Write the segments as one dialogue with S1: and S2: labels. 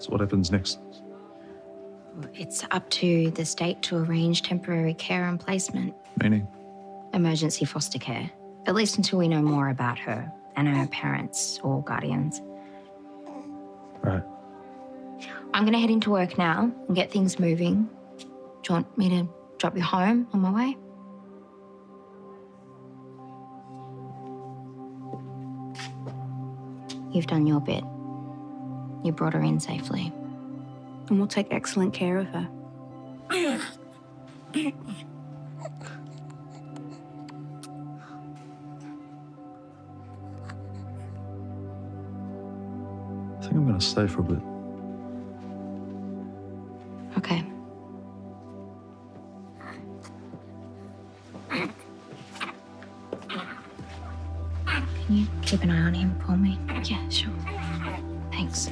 S1: So what happens next?
S2: It's up to the state to arrange temporary care and placement.
S1: Meaning?
S2: Emergency foster care. At least until we know more about her and her parents or guardians.
S1: Right.
S2: I'm going to head into work now and get things moving. Do you want me to drop you home on my way? You've done your bit. You brought her in safely.
S3: And we'll take excellent care of her.
S1: I think I'm going to stay for a bit.
S2: Okay. Can you keep an eye on him for me? Yeah, sure. Thanks.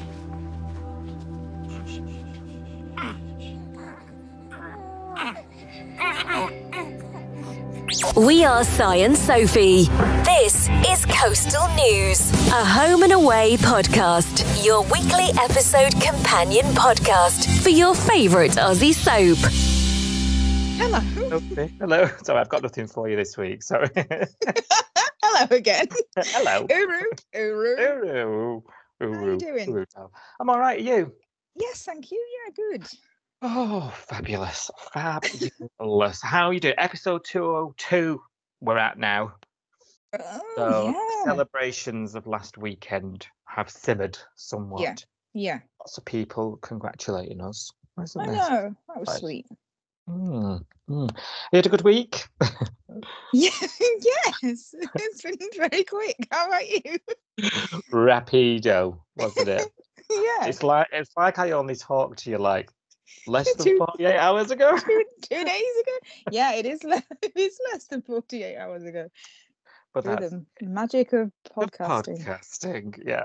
S4: We are Si and Sophie. This is Coastal News, a home and away podcast, your weekly episode companion podcast for your favourite Aussie soap.
S5: Hello. Okay. Hello. Sorry, I've got nothing for you this week. Sorry.
S6: Hello again.
S5: Hello.
S6: Uru.
S5: How
S6: you doing?
S5: I'm all right. You?
S6: Yes, thank you. Yeah, good.
S5: Oh, fabulous. Fabulous. How are you doing? Episode 202 we're at now.
S6: Oh,
S5: So
S6: yeah.
S5: celebrations of last weekend have simmered somewhat.
S6: Yeah.
S5: Lots of people congratulating us. Isn't
S6: I
S5: there?
S6: know. That was
S5: Right.
S6: sweet.
S5: You had a good week?
S6: Yeah, yes. It's been very quick. How about you?
S5: Rapido, wasn't it?
S6: Yeah.
S5: It's like I only talked to you like less than
S6: Two-
S5: 48 hours ago.
S6: 2 days ago. Yeah, it is. It is less than 48 hours ago.
S5: But
S6: Through
S5: that's
S6: the magic of
S5: the
S6: podcasting.
S5: yeah.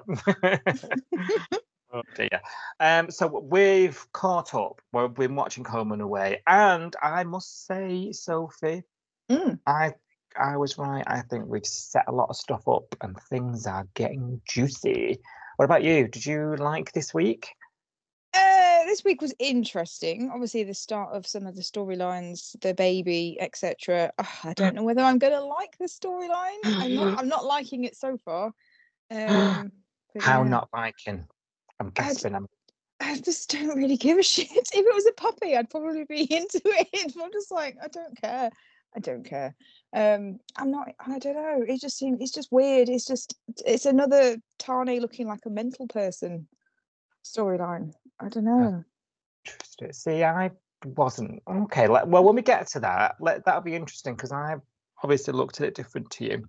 S5: Oh dear. So we've caught up. We've been watching Home and Away, and I must say, Sophie,
S6: Mm.
S5: I was right. I think we've set a lot of stuff up, and things are getting juicy. What about you? Did you like this week?
S6: This week was interesting. Obviously, the start of some of the storylines, the baby, etc. I don't know whether I'm going to like the storyline. I'm not liking it so far. But
S5: How
S6: yeah.
S5: not liking? I'm gasping.
S6: I just don't really give a shit. If it was a puppy, I'd probably be into it. I'm just like, I don't care. I'm not. I don't know. It just seems. It's just weird. It's another Tane looking like a mental person storyline. I don't know.
S5: Interesting. See, I wasn't okay. Well, when we get to that, that'll be interesting because I've obviously looked at it different to you.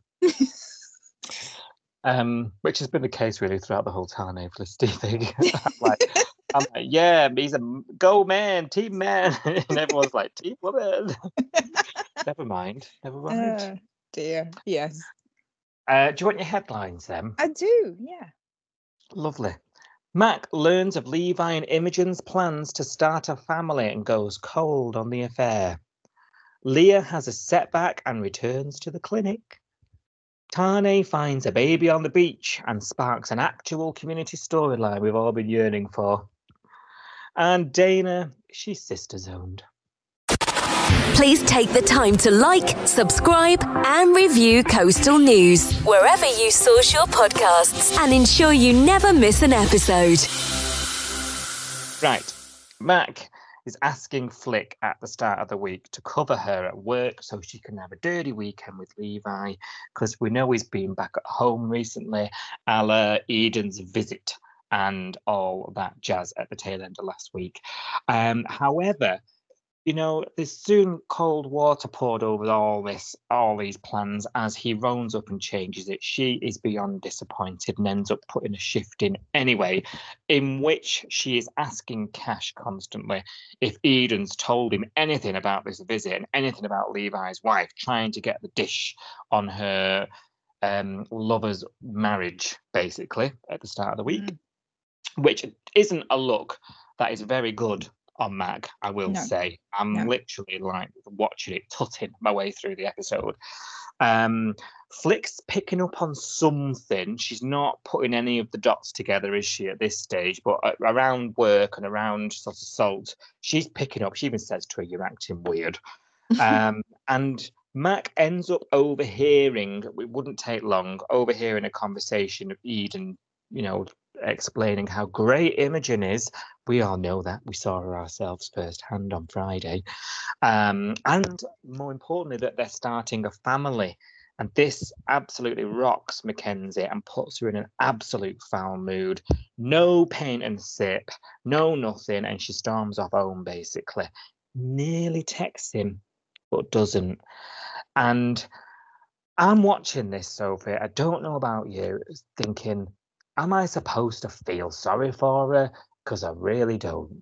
S5: Which has been the case really throughout the whole Tane Felicity thing. I'm like, yeah, he's a go man, team man, and everyone's like, team woman. Never mind.
S6: Dear. Yes.
S5: Do you want your headlines then?
S6: I do. Yeah.
S5: Lovely. Mac learns of Levi and Imogen's plans to start a family and goes cold on the affair. Leah has a setback and returns to the clinic. Tane finds a baby on the beach and sparks an actual community storyline we've all been yearning for. And Dana, she's sister-zoned.
S4: Please take the time to like, subscribe, and review Coastal News wherever you source your podcasts and ensure you never miss an episode.
S5: Right. Mac is asking Flick at the start of the week to cover her at work so she can have a dirty weekend with Levi because we know he's been back at home recently, a la Eden's visit and all that jazz at the tail end of last week. However, you know, there's soon cold water poured over all these plans as he rounds up and changes it. She is beyond disappointed and ends up putting a shift in anyway, in which she is asking Cash constantly if Eden's told him anything about this visit and anything about Levi's wife, trying to get the dish on her lover's marriage, basically, at the start of the week, which isn't a look that is very good on Mac, I will say. I'm literally like watching it, tutting my way through the episode. Flick's picking up on something. She's not putting any of the dots together, is she, at this stage? But around work and around sort of Salt, she's picking up. She even says to her, "You're acting weird." And Mac ends up overhearing, it wouldn't take long, overhearing a conversation of Eden, explaining how great Imogen is. We all know that. We saw her ourselves firsthand on Friday. And more importantly, that they're starting a family. And this absolutely rocks Mackenzie and puts her in an absolute foul mood. No paint and sip, no nothing. And she storms off home, basically. Nearly texts him, but doesn't. And I'm watching this, Sophie. I don't know about you, thinking, am I supposed to feel sorry for her? Because I really don't.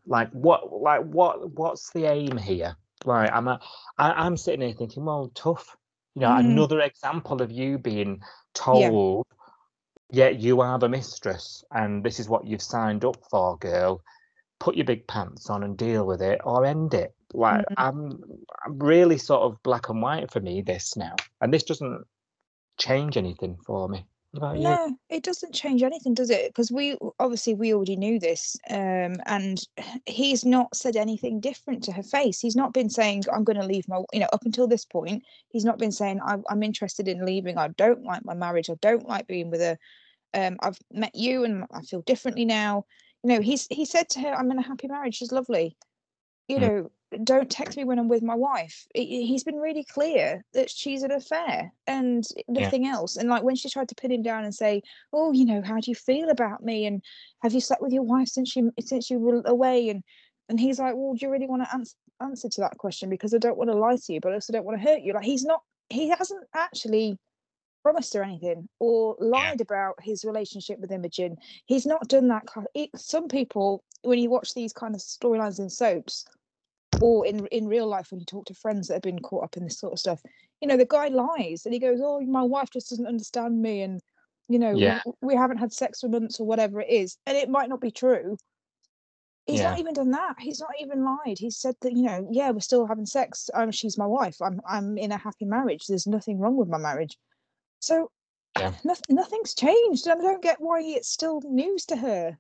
S5: What's the aim here? Like, I'm sitting here thinking, well, tough. Another example of you being told, yeah, you are the mistress, and this is what you've signed up for, girl. Put your big pants on and deal with it, or end it. Like, I'm really sort of black and white for me, this now. And this doesn't change anything for me.
S6: No, it doesn't change anything, does it? Because we already knew this, and he's not said anything different to her face. He's not been saying, "I'm going to leave my," up until this point, he's not been saying, "I'm interested in leaving. I don't like my marriage. I don't like being with her. I've met you, and I feel differently now." He said to her, "I'm in a happy marriage. She's lovely. Don't text me when I'm with my wife." He's been really clear that she's an affair and nothing else. And like when she tried to pin him down and say, "Oh, how do you feel about me? And have you slept with your wife since you were away?" And he's like, "Well, do you really want to answer to that question? Because I don't want to lie to you, but I also don't want to hurt you." Like he hasn't actually promised her anything or lied about his relationship with Imogen. He's not done that. Some people, when you watch these kind of storylines in soaps, or in real life when you talk to friends that have been caught up in this sort of stuff, the guy lies and he goes, "Oh, my wife just doesn't understand me, and we haven't had sex for months," or whatever it is, and it might not be true. He's not even done that. He's not even lied. He said that, we're still having sex. She's my wife. I'm in a happy marriage. There's nothing wrong with my marriage. So nothing's changed. And I don't get why it's still news to her.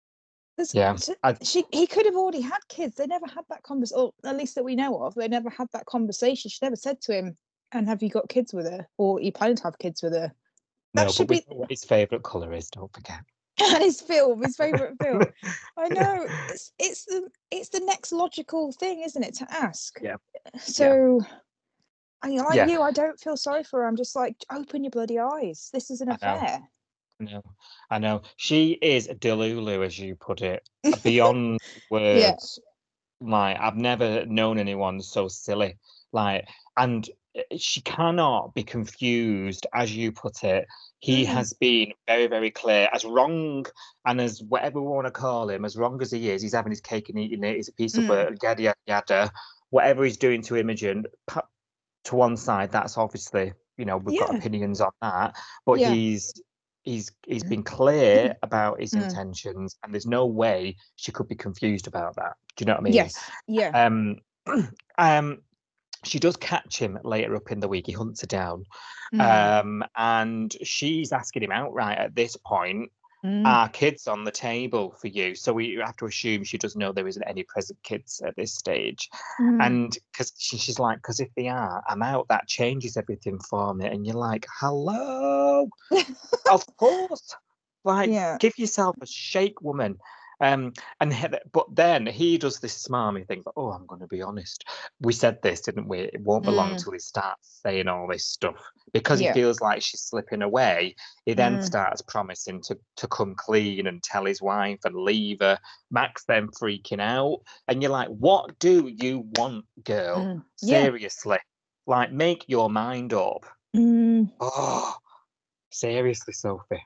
S6: He could have already had kids. They never had that conversation, or at least that we know of. They never had that conversation. She never said to him, "And have you got kids with her? Or are you planning to have kids with her?"
S5: No, that should be what his favourite colour is, don't forget.
S6: And his favourite film. I know. It's the next logical thing, isn't it, to ask?
S5: Yeah.
S6: So you, I don't feel sorry for her. I'm just like, open your bloody eyes. This is an affair.
S5: I know. She is Delulu, as you put it, beyond words. Like, I've never known anyone so silly. Like, and she cannot be confused, as you put it. He has been very, very clear, as wrong and as whatever we want to call him, as wrong as he is, he's having his cake and eating it. He's a piece of work, yada, yada, yada. Whatever he's doing to Imogen, to one side, that's obviously, we've got opinions on that. But he's been clear about his intentions, and there's no way she could be confused about that. Do you know what I mean?
S6: Yes. Yeah.
S5: She does catch him later up in the week. He hunts her down, and she's asking him outright at this point, "Are kids on the table for you?" So we have to assume she doesn't know there isn't any present kids at this stage, and because she's like, "Because if they are, I'm out. That changes everything for me." And you're like, "Hello, of course." Like, give yourself a shake, woman. But then he does this smarmy thing. "Oh, I'm going to be honest. We said this, didn't we? It won't be long till he starts saying all this stuff." Because he feels like she's slipping away, he then starts promising to come clean and tell his wife and leave her. Mac's then freaking out. And you're like, what do you want, girl? Seriously. Like, make your mind up. Oh, seriously, Sophie.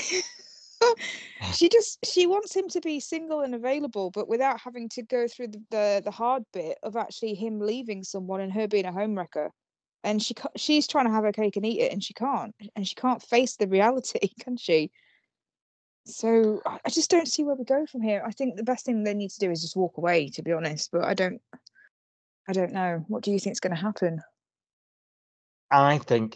S6: She wants him to be single and available, but without having to go through the hard bit of actually him leaving someone and her being a homewrecker. And she's trying to have her cake and eat it, and she can't face the reality, can she? So I just don't see where we go from here. I think the best thing they need to do is just walk away, to be honest. But I don't know. What do you think is going to happen?
S5: I think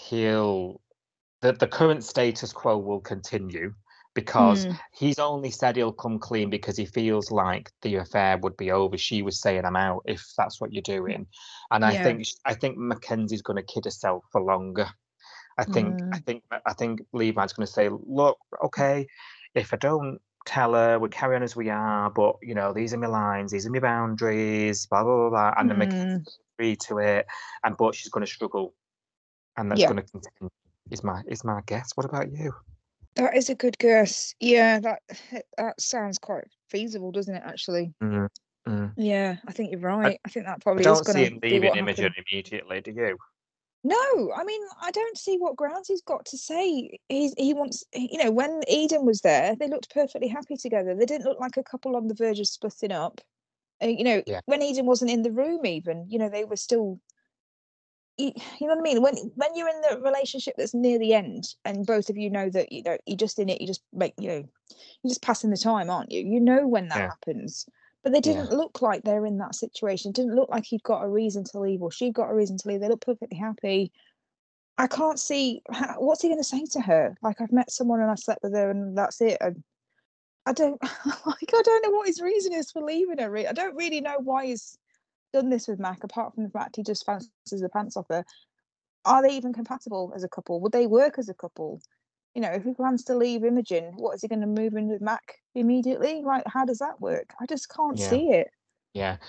S5: the current status quo will continue because he's only said he'll come clean because he feels like the affair would be over. She was saying, "I'm out if that's what you're doing," and I think Mackenzie's going to kid herself for longer. I think Levi's going to say, "Look, okay, if I don't tell her, we carry on as we are, but you know, these are my lines, these are my boundaries, blah blah blah," blah. And then Mackenzie agree to it, but she's going to struggle, and that's going to continue. Is my guess. What about you?
S6: That is a good guess. Yeah, that sounds quite feasible, doesn't it? Actually. Yeah, I think you're right. I think that probably is going to be what happens.
S5: Imogen immediately. Do you?
S6: No, I mean, I don't see what grounds he's got to say. He wants, you know, when Eden was there, they looked perfectly happy together. They didn't look like a couple on the verge of splitting up. You know, when Eden wasn't in the room, even, you know, they were still. You know what I mean? When you're in the relationship that's near the end, and both of you know that you're just in it, you just you're just passing the time, aren't you? You know when that happens. But they didn't look like they're in that situation. It didn't look like he'd got a reason to leave or she got a reason to leave. They look perfectly happy. I can't see what's he going to say to her. Like, I've met someone and I slept with her and that's it. And I don't I don't know what his reason is for leaving her. I don't really know why he's done this with Mac, apart from the fact he just fancies the pants off her. Are they even compatible as a couple? Would they work as a couple? You know, if he plans to leave Imogen, what is he going to move in with Mac immediately? Like, how does that work? I just can't see it.
S5: Yeah.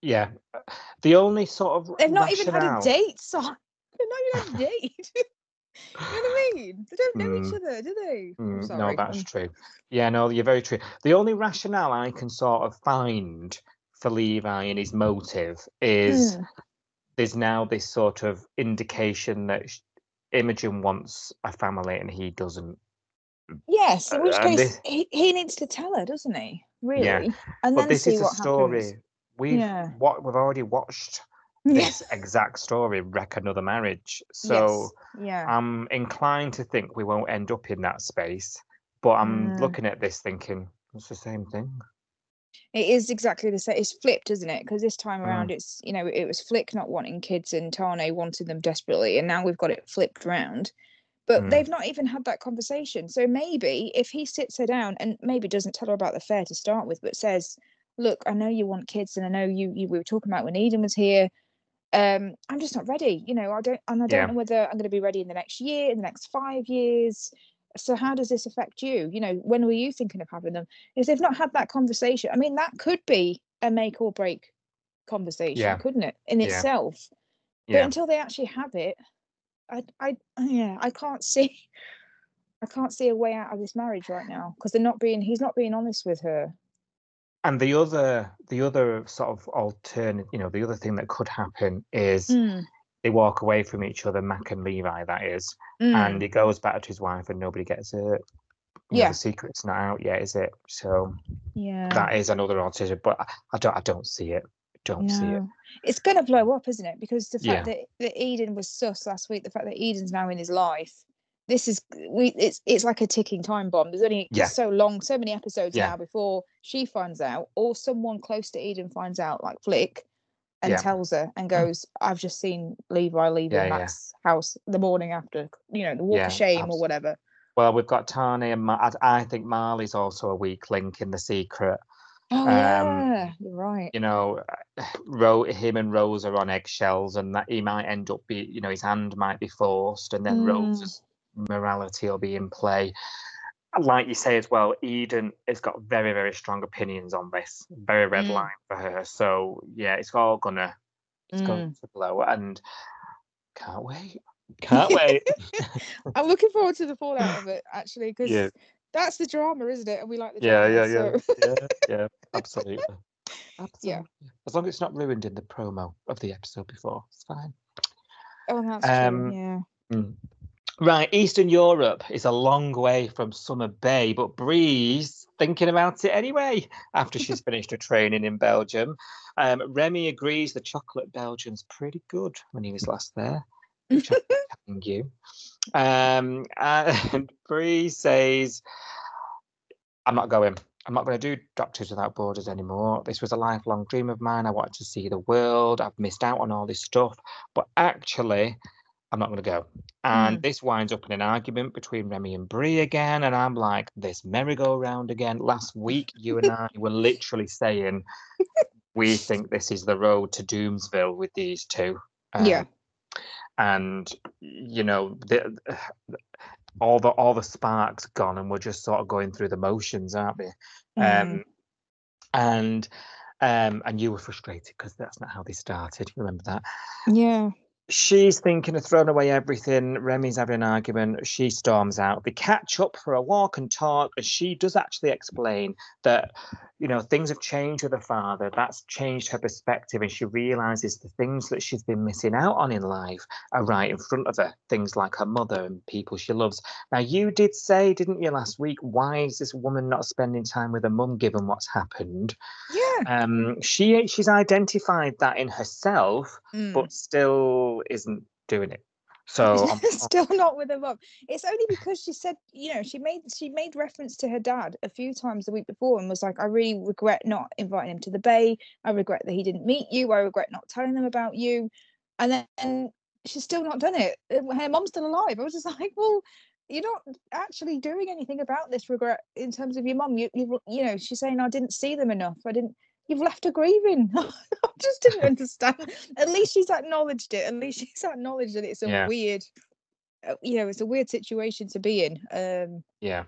S5: The only sort of
S6: they've not even had a date, so they've not even had a date. You know what I mean? They don't know each other, do they?
S5: No, that's true. Yeah, no, you're very true. The only rationale I can sort of find for Levi and his motive is there's now this sort of indication that Imogen wants a family and he doesn't.
S6: Yes, in which case he needs to tell her, doesn't he? Really?
S5: Yeah.
S6: And
S5: but
S6: then
S5: this
S6: see
S5: is a
S6: what
S5: story
S6: happens.
S5: we've already watched this exact story wreck another marriage. So I'm inclined to think we won't end up in that space. But I'm looking at this thinking it's the same thing.
S6: It is exactly the same. It's flipped, isn't it? Because this time around, it's, you know, it was Flick not wanting kids and Tane wanted them desperately, and now we've got it flipped round. But they've not even had that conversation. So maybe if he sits her down and maybe doesn't tell her about the affair to start with, but says, "Look, I know you want kids, and I know we were talking about when Eden was here. I'm just not ready. You know, I don't know whether I'm going to be ready in the next year, in the next 5 years. So how does this affect you? You know, when were you thinking of having them?" If they've not had that conversation, I mean, that could be a make or break conversation, couldn't it, in itself? But until they actually have it, I can't see a way out of this marriage right now, because he's not being honest with her.
S5: And the other sort of alternate, you know, the other thing that could happen is they walk away from each other, Mac and Levi, that is, and he goes back to his wife and nobody gets hurt. You know, the secret's not out yet, is it? So that is another alternative, but I don't see it. See it.
S6: It's going to blow up, isn't it? Because the fact that Eden was sus last week, the fact that Eden's now in his life, it's like a ticking time bomb. There's only so many episodes now before she finds out, or someone close to Eden finds out, like Flick, and tells her and goes, "I've just seen Levi leaving Mac's house the morning after, you know, the walk of shame or whatever."
S5: Well, we've got Tane and I think Marley's also a weak link in the secret.
S6: Oh, yeah, you're right.
S5: You know, him and Rose are on eggshells, and that he might end up his hand might be forced, and then Rose's morality will be in play. Like you say as well, Eden has got very, very strong opinions on this. Very red line for her. So yeah, it's going to blow, and can't wait. I'm
S6: looking forward to the fallout of it, actually, because that's the drama, isn't it? And we like the drama.
S5: Yeah, absolutely. Yeah. As long as it's not ruined in the promo of the episode before, it's fine.
S6: Oh, that's true. Yeah.
S5: Right, Eastern Europe is a long way from Summer Bay, but Bree's thinking about it anyway after she's finished her training in Belgium. Remy agrees the chocolate Belgian's pretty good when he was last there, which I'm telling you. And Bree says, I'm not going to do Doctors Without Borders anymore. This was a lifelong dream of mine. I wanted to see the world. I've missed out on all this stuff. But actually, I'm not going to go. And this winds up in an argument between Remy and Brie again. And I'm like, this merry-go-round again. Last week, you and I were literally saying, we think this is the road to Doomsville with these two.
S6: Yeah.
S5: And, you know, all the sparks gone, and we're just sort of going through the motions, aren't we? And you were frustrated because that's not how they started. You remember that?
S6: Yeah.
S5: She's thinking of throwing away everything. Remy's having an argument. She storms out. They catch up for a walk and talk, and she does actually explain that, you know, things have changed with her father. That's changed her perspective, and she realizes the things that she's been missing out on in life are right in front of her. Things like her mother and people she loves. Now, you did say, didn't you, last week, why is this woman not spending time with her mum given what's happened?
S6: Yeah.
S5: She's identified that in herself, but still isn't doing it. So
S6: still not with her mum. It's only because she said, you know, she made reference to her dad a few times the week before and was like, I really regret not inviting him to the bay. I regret that he didn't meet you. I regret not telling them about you. And then she's still not done it. Her mum's still alive. I was just like, well, you're not actually doing anything about this regret in terms of your mum. You know, she's saying, I didn't see them enough. You've left her grieving. I just didn't understand. At least she's acknowledged it. At least she's acknowledged that it's a weird, you know, it's a weird situation to be in.
S5: Yeah.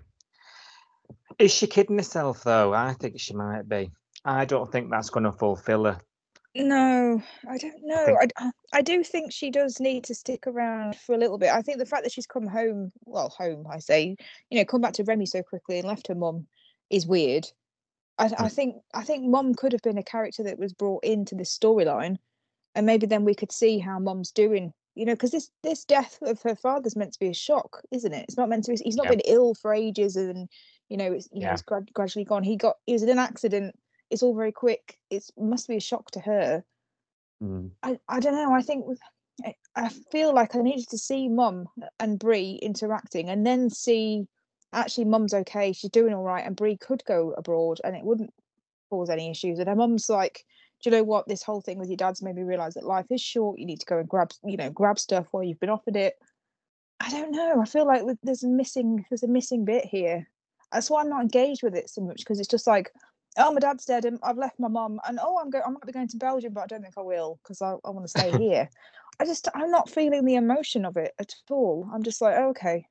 S5: Is she kidding herself though? I think she might be. I don't think that's going to fulfill her.
S6: No, I don't know. I do think she does need to stick around for a little bit. I think the fact that she's come home, I say, you know, come back to Remy so quickly and left her mum is weird. I think mum could have been a character that was brought into this storyline, and maybe then we could see how mum's doing. You know, because this death of her father's meant to be a shock, isn't it? It's not meant to be. He's not been ill for ages, and you know, it's gradually gone. He was in an accident. It's all very quick. It must be a shock to her. I don't know. I feel like I needed to see mum and Brie interacting, and then see. Actually, mum's okay. She's doing all right, and Brie could go abroad, and it wouldn't cause any issues. And her mum's like, "Do you know what? This whole thing with your dad's made me realise that life is short. You need to go and grab stuff while you've been offered it." I don't know. I feel like there's a missing bit here. That's why I'm not engaged with it so much, because it's just like, oh, my dad's dead, and I've left my mum, and I might be going to Belgium, but I don't think I will because I want to stay here. I'm not feeling the emotion of it at all. I'm just like, oh, okay,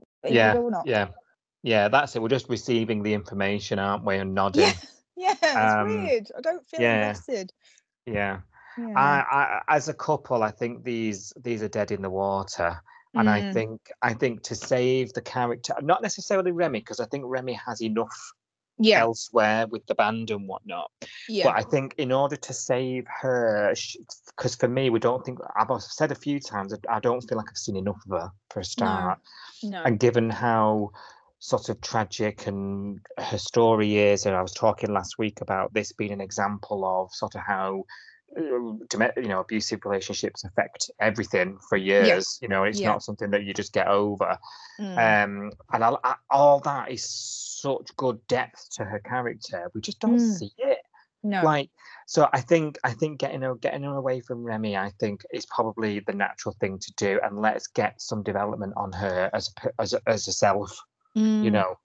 S5: Yeah, that's it. We're just receiving the information, aren't we, and nodding.
S6: Yeah, it's weird. I don't feel invested.
S5: Yeah. I as a couple, I think these are dead in the water, and I think to save the character, not necessarily Remy, because I think Remy has enough elsewhere with the band and whatnot. But I think in order to save her, because for me, I've said a few times, I don't feel like I've seen enough of her for a start.
S6: No.
S5: And given how sort of tragic and her story is, and I was talking last week about this being an example of sort of how abusive relationships affect everything for years. You know, it's not something that you just get over. And all that is such good depth to her character. We just don't see it.
S6: No.
S5: So I think getting her away from Remy, I think, is probably the natural thing to do, and let's get some development on her as a self. You know.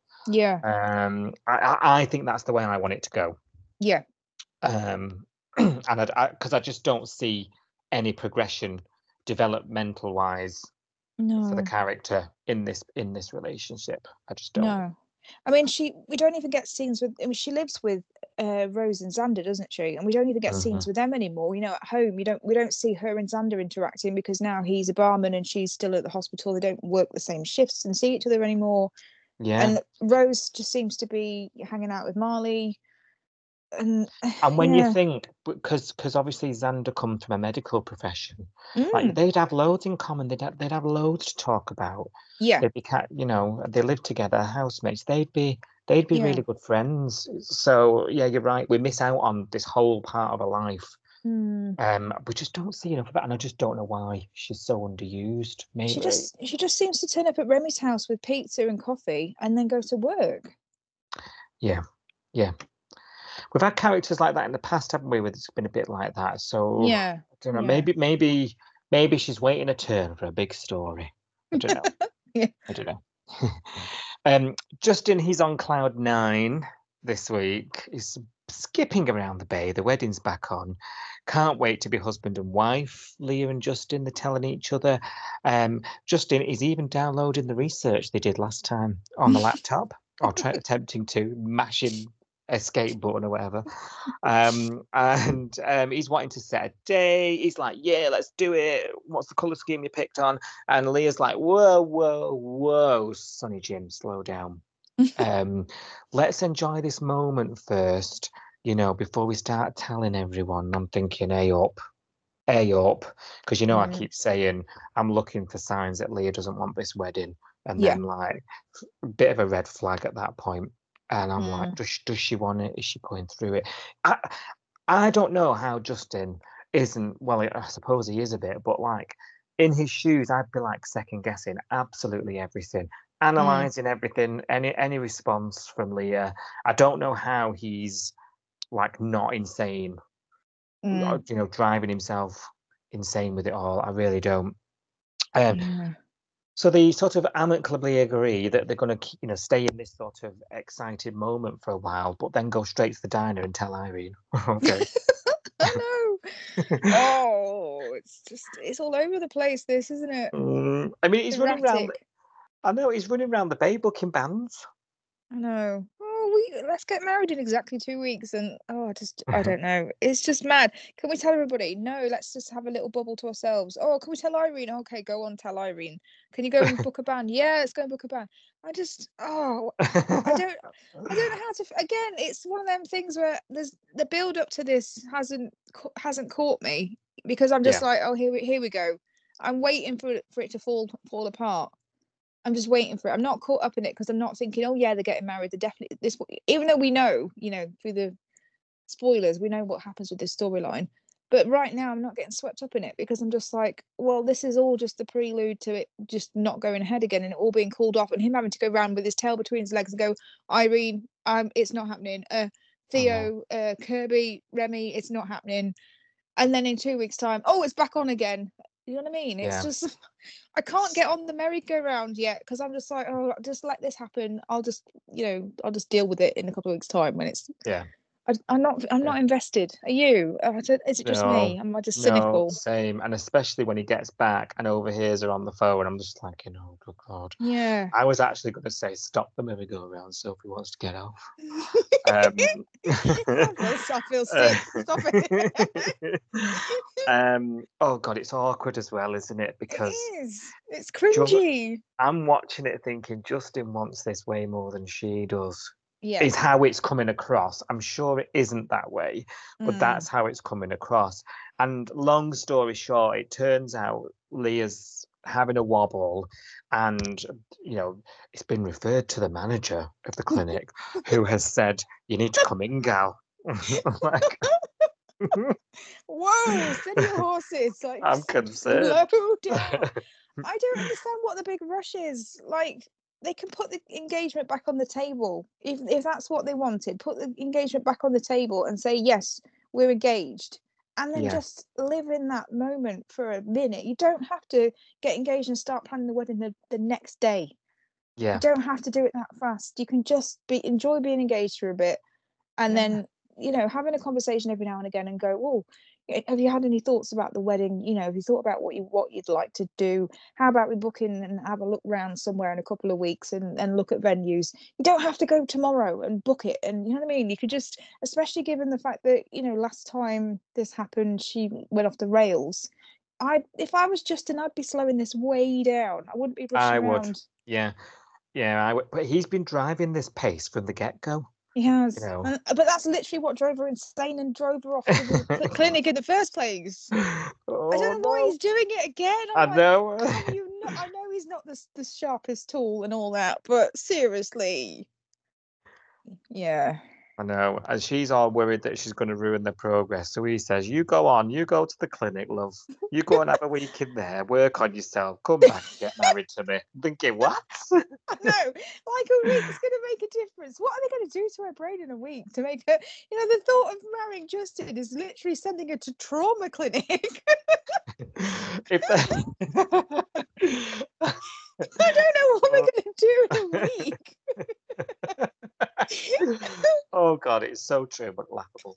S5: I think that's the way I want it to go. And because I just don't see any progression developmental wise for the character in this relationship. I just don't.
S6: No. I mean, we don't even get scenes with. I mean, she lives with Rose and Xander, doesn't she? And we don't even get scenes with them anymore. You know, at home, we don't see her and Xander interacting, because now he's a barman and she's still at the hospital. They don't work the same shifts and see each other anymore.
S5: Yeah.
S6: And Rose just seems to be hanging out with Marley. And
S5: when you think, because obviously Xander comes from a medical profession, like they'd have loads in common. They'd have loads to talk about.
S6: Yeah.
S5: They'd be, they live together, housemates. They'd be really good friends. So yeah, you're right. We miss out on this whole part of her life. We just don't see enough of that, and I just don't know why she's so underused. Maybe
S6: she just seems to turn up at Remy's house with pizza and coffee and then go to work.
S5: Yeah. We've had characters like that in the past, haven't we? Where it's been a bit like that. So
S6: yeah,
S5: I don't know. Maybe Maybe she's waiting a turn for a big story. I don't know.
S6: Yeah.
S5: I don't know. Justin, he's on cloud 9 this week. He's skipping around the bay. The wedding's back on. Can't wait to be husband and wife. Leah and Justin, they're telling each other. Justin is even downloading the research they did last time on the laptop, or attempting to, mashing escape button or whatever. He's wanting to set a day. He's like, yeah, let's do it. What's the colour scheme you picked on? And Leah's like, whoa, Sonny Jim, slow down. Let's enjoy this moment first, before we start telling everyone. I'm thinking, A up, because I keep saying I'm looking for signs that Leah doesn't want this wedding, and then like a bit of a red flag at that point. And I'm like, does she want it? Is she going through it? I don't know how Justin isn't. Well, I suppose he is a bit, but like in his shoes, I'd be like second guessing absolutely everything, analysing everything, any response from Leah. I don't know how he's like not insane, driving himself insane with it all. I really don't. So they sort of amicably agree that they're going to, stay in this sort of excited moment for a while, but then go straight to the diner and tell Irene. Okay.
S6: I know. Oh, it's all over the place, this, isn't it?
S5: I mean, he's running around. I know, he's running around the bay booking bands.
S6: I know. Let's get married in exactly 2 weeks, and I don't know. It's just mad. Can we tell everybody? No, let's just have a little bubble to ourselves. Oh, can we tell Irene? Okay, go on, tell Irene. Can you go and book a band? Yeah, let's go and book a band. I don't know how to. Again, it's one of them things where there's the build up to this hasn't caught me, because I'm just like, oh, here we go. I'm waiting for it to fall apart. I'm just waiting for it. I'm not caught up in it because I'm not thinking, oh yeah, they're getting married. They're definitely this. Even though we know, through the spoilers, we know what happens with this storyline. But right now, I'm not getting swept up in it because I'm just like, well, this is all just the prelude to it just not going ahead again and it all being called off, and him having to go around with his tail between his legs and go, Irene, it's not happening. Theo, Kirby, Remy, it's not happening. And then in 2 weeks' time, oh, it's back on again. You know what I mean? It's just, I can't get on the merry-go-round yet because I'm just like, oh, just let this happen. I'll just deal with it in a couple of weeks' time when it's. Yeah. I'm not invested. Are you? Is it just me? Am I just cynical?
S5: No, same. And especially when he gets back and overhears her on the phone, I'm just like, oh, good God.
S6: Yeah.
S5: I was actually going to say, stop the merry-go-round. Sophie wants to get off.
S6: I feel sick. Stop it.
S5: Oh God, it's awkward as well, isn't it? Because
S6: it is. It's cringy.
S5: I'm watching it thinking Justin wants this way more than she does.
S6: Yeah.
S5: Is how it's coming across. I'm sure it isn't that way, but that's how it's coming across. And long story short, it turns out Leah's having a wobble, and it's been referred to the manager of the clinic, who has said, "You need to come in, gal." Like,
S6: whoa, steady your horses. Like,
S5: I'm concerned.
S6: Slow down. I don't understand what the big rush is. Like, they can put the engagement back on the table if that's what they wanted. Put the engagement back on the table and say, yes, we're engaged, and then just live in that moment for a minute. You don't have to get engaged and start planning the wedding the next day. You don't have to do it that fast. You can just enjoy being engaged for a bit, and then having a conversation every now and again and go, oh, have you had any thoughts about the wedding? Have you thought about what you'd like to do? How about we book in and have a look round somewhere in a couple of weeks and look at venues? You don't have to go tomorrow and book it. And you know what I mean? You could just, especially given the fact that, last time this happened, she went off the rails. If I was Justin, I'd be slowing this way down. I wouldn't be rushing around.
S5: Would. Yeah, I would. But he's been driving this pace from the get-go.
S6: He has, but that's literally what drove her insane and drove her off to the clinic in the first place. I don't know why he's doing it again. I know. I know he's not the sharpest tool and all that, but seriously, yeah.
S5: I know, and she's all worried that she's going to ruin the progress. So he says, "You go on, you go to the clinic, love. You go and have a week in there, work on yourself, come back and get married to me." I'm thinking, what?
S6: I know, like a week is going to make a difference. What are they going to do to her brain in a week to make her? The thought of marrying Justin is literally sending her to trauma clinic.
S5: if they...
S6: I don't know what we're going to do in a week.
S5: Oh God, it's so true but laughable.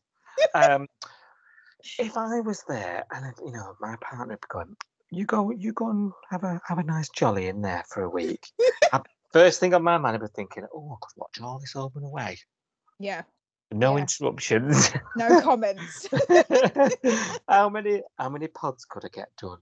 S5: If I was there and my partner would be going, you go and have a nice jolly in there for a week. First thing on my mind, I'd be thinking, oh, I could watch all this over and away.
S6: Yeah.
S5: No
S6: Yeah.
S5: interruptions.
S6: No comments.
S5: How many pods could I get done?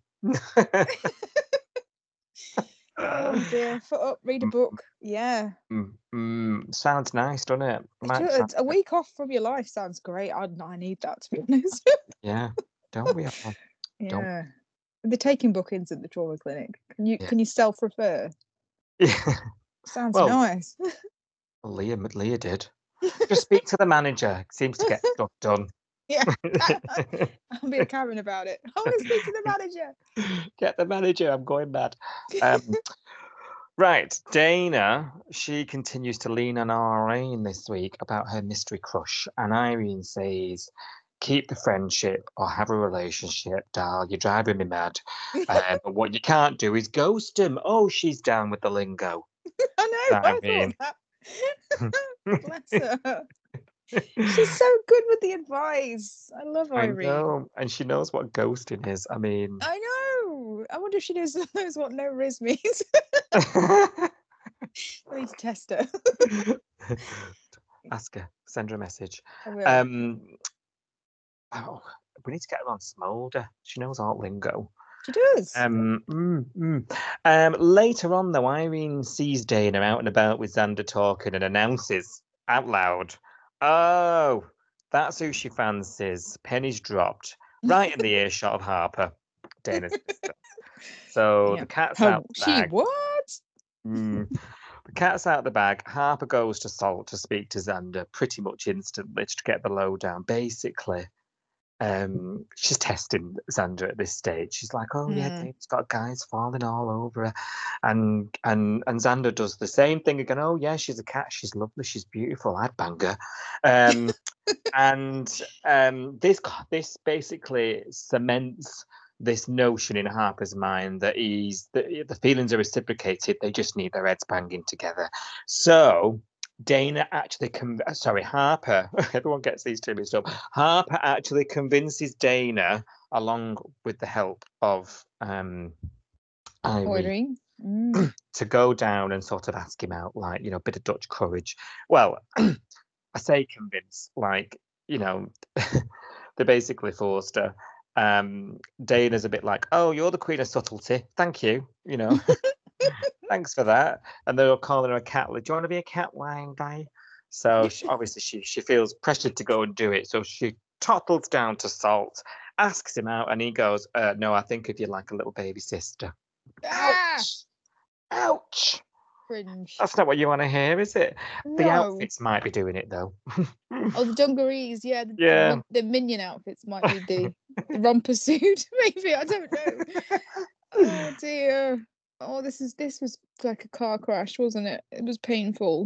S6: Oh dear. Foot up, read a book. Yeah.
S5: Sounds nice, doesn't it?
S6: A week off from your life sounds great. I need that, to be honest.
S5: Yeah, don't we all?
S6: Yeah. They're taking bookings at the trauma clinic. Can you self-refer?
S5: Yeah.
S6: Sounds
S5: Well,
S6: nice.
S5: Leah did. Just speak to the manager. Seems to get stuff done.
S6: Yeah. I'll be a Karen about it. I want to speak to the manager.
S5: Get the manager. I'm going mad. Right, Dana, she continues to lean on Irene this week about her mystery crush, and Irene says, keep the friendship or have a relationship, Dal. You're driving me mad. But what you can't do is ghost him. Oh, she's down with the lingo.
S6: I know. I
S5: Irene.
S6: thought that. Bless her. She's so good with the advice. I love Irene.
S5: I know, and she knows what ghosting is. I mean,
S6: I know. I wonder if she knows what no riz means. I need to test her.
S5: ask her, send her a message.
S6: I will.
S5: We need to get her on Smolder. She knows all lingo.
S6: She does.
S5: Later on, though, Irene sees Dana out and about with Xander talking and announces out loud, "Oh, that's who she fancies." Penny's dropped right in the earshot of Harper, Dana's sister. So the cat's out the bag.
S6: She what?
S5: The cat's out the bag. Harper goes to Salt to speak to Xander pretty much instantly to get the lowdown. Basically, she's testing Xander at this stage. She's like, "Oh yeah, Dave's got guys falling all over her," and Xander does the same thing again. "Oh yeah, she's a cat. She's lovely. She's beautiful. I'd bang her." This basically cements this notion in Harper's mind that the feelings are reciprocated. They just need their heads banging together. So Dana actually Harper, everyone gets these two mixed up. Harper actually convinces Dana, along with the help of Irene, to go down and sort of ask him out, like, a bit of Dutch courage. Well, I say convince, like, they basically forced her. Dana's a bit like, "Oh, you're the queen of subtlety. Thank you. Thanks for that." And they're all calling her a cat. "Do you want to be a cat lying guy?" So she feels pressured to go and do it. So she toddles down to Salt, asks him out, and he goes, "No, I think of you like a little baby sister." Ouch! Ouch!
S6: Cringe.
S5: That's not what you want to hear, is it?
S6: No.
S5: The outfits might be doing it though.
S6: Oh, the dungarees, yeah.
S5: Yeah.
S6: The minion outfits might be the romper suit, maybe. I don't know. Oh dear. Oh, this was like a car crash, wasn't it? It was painful.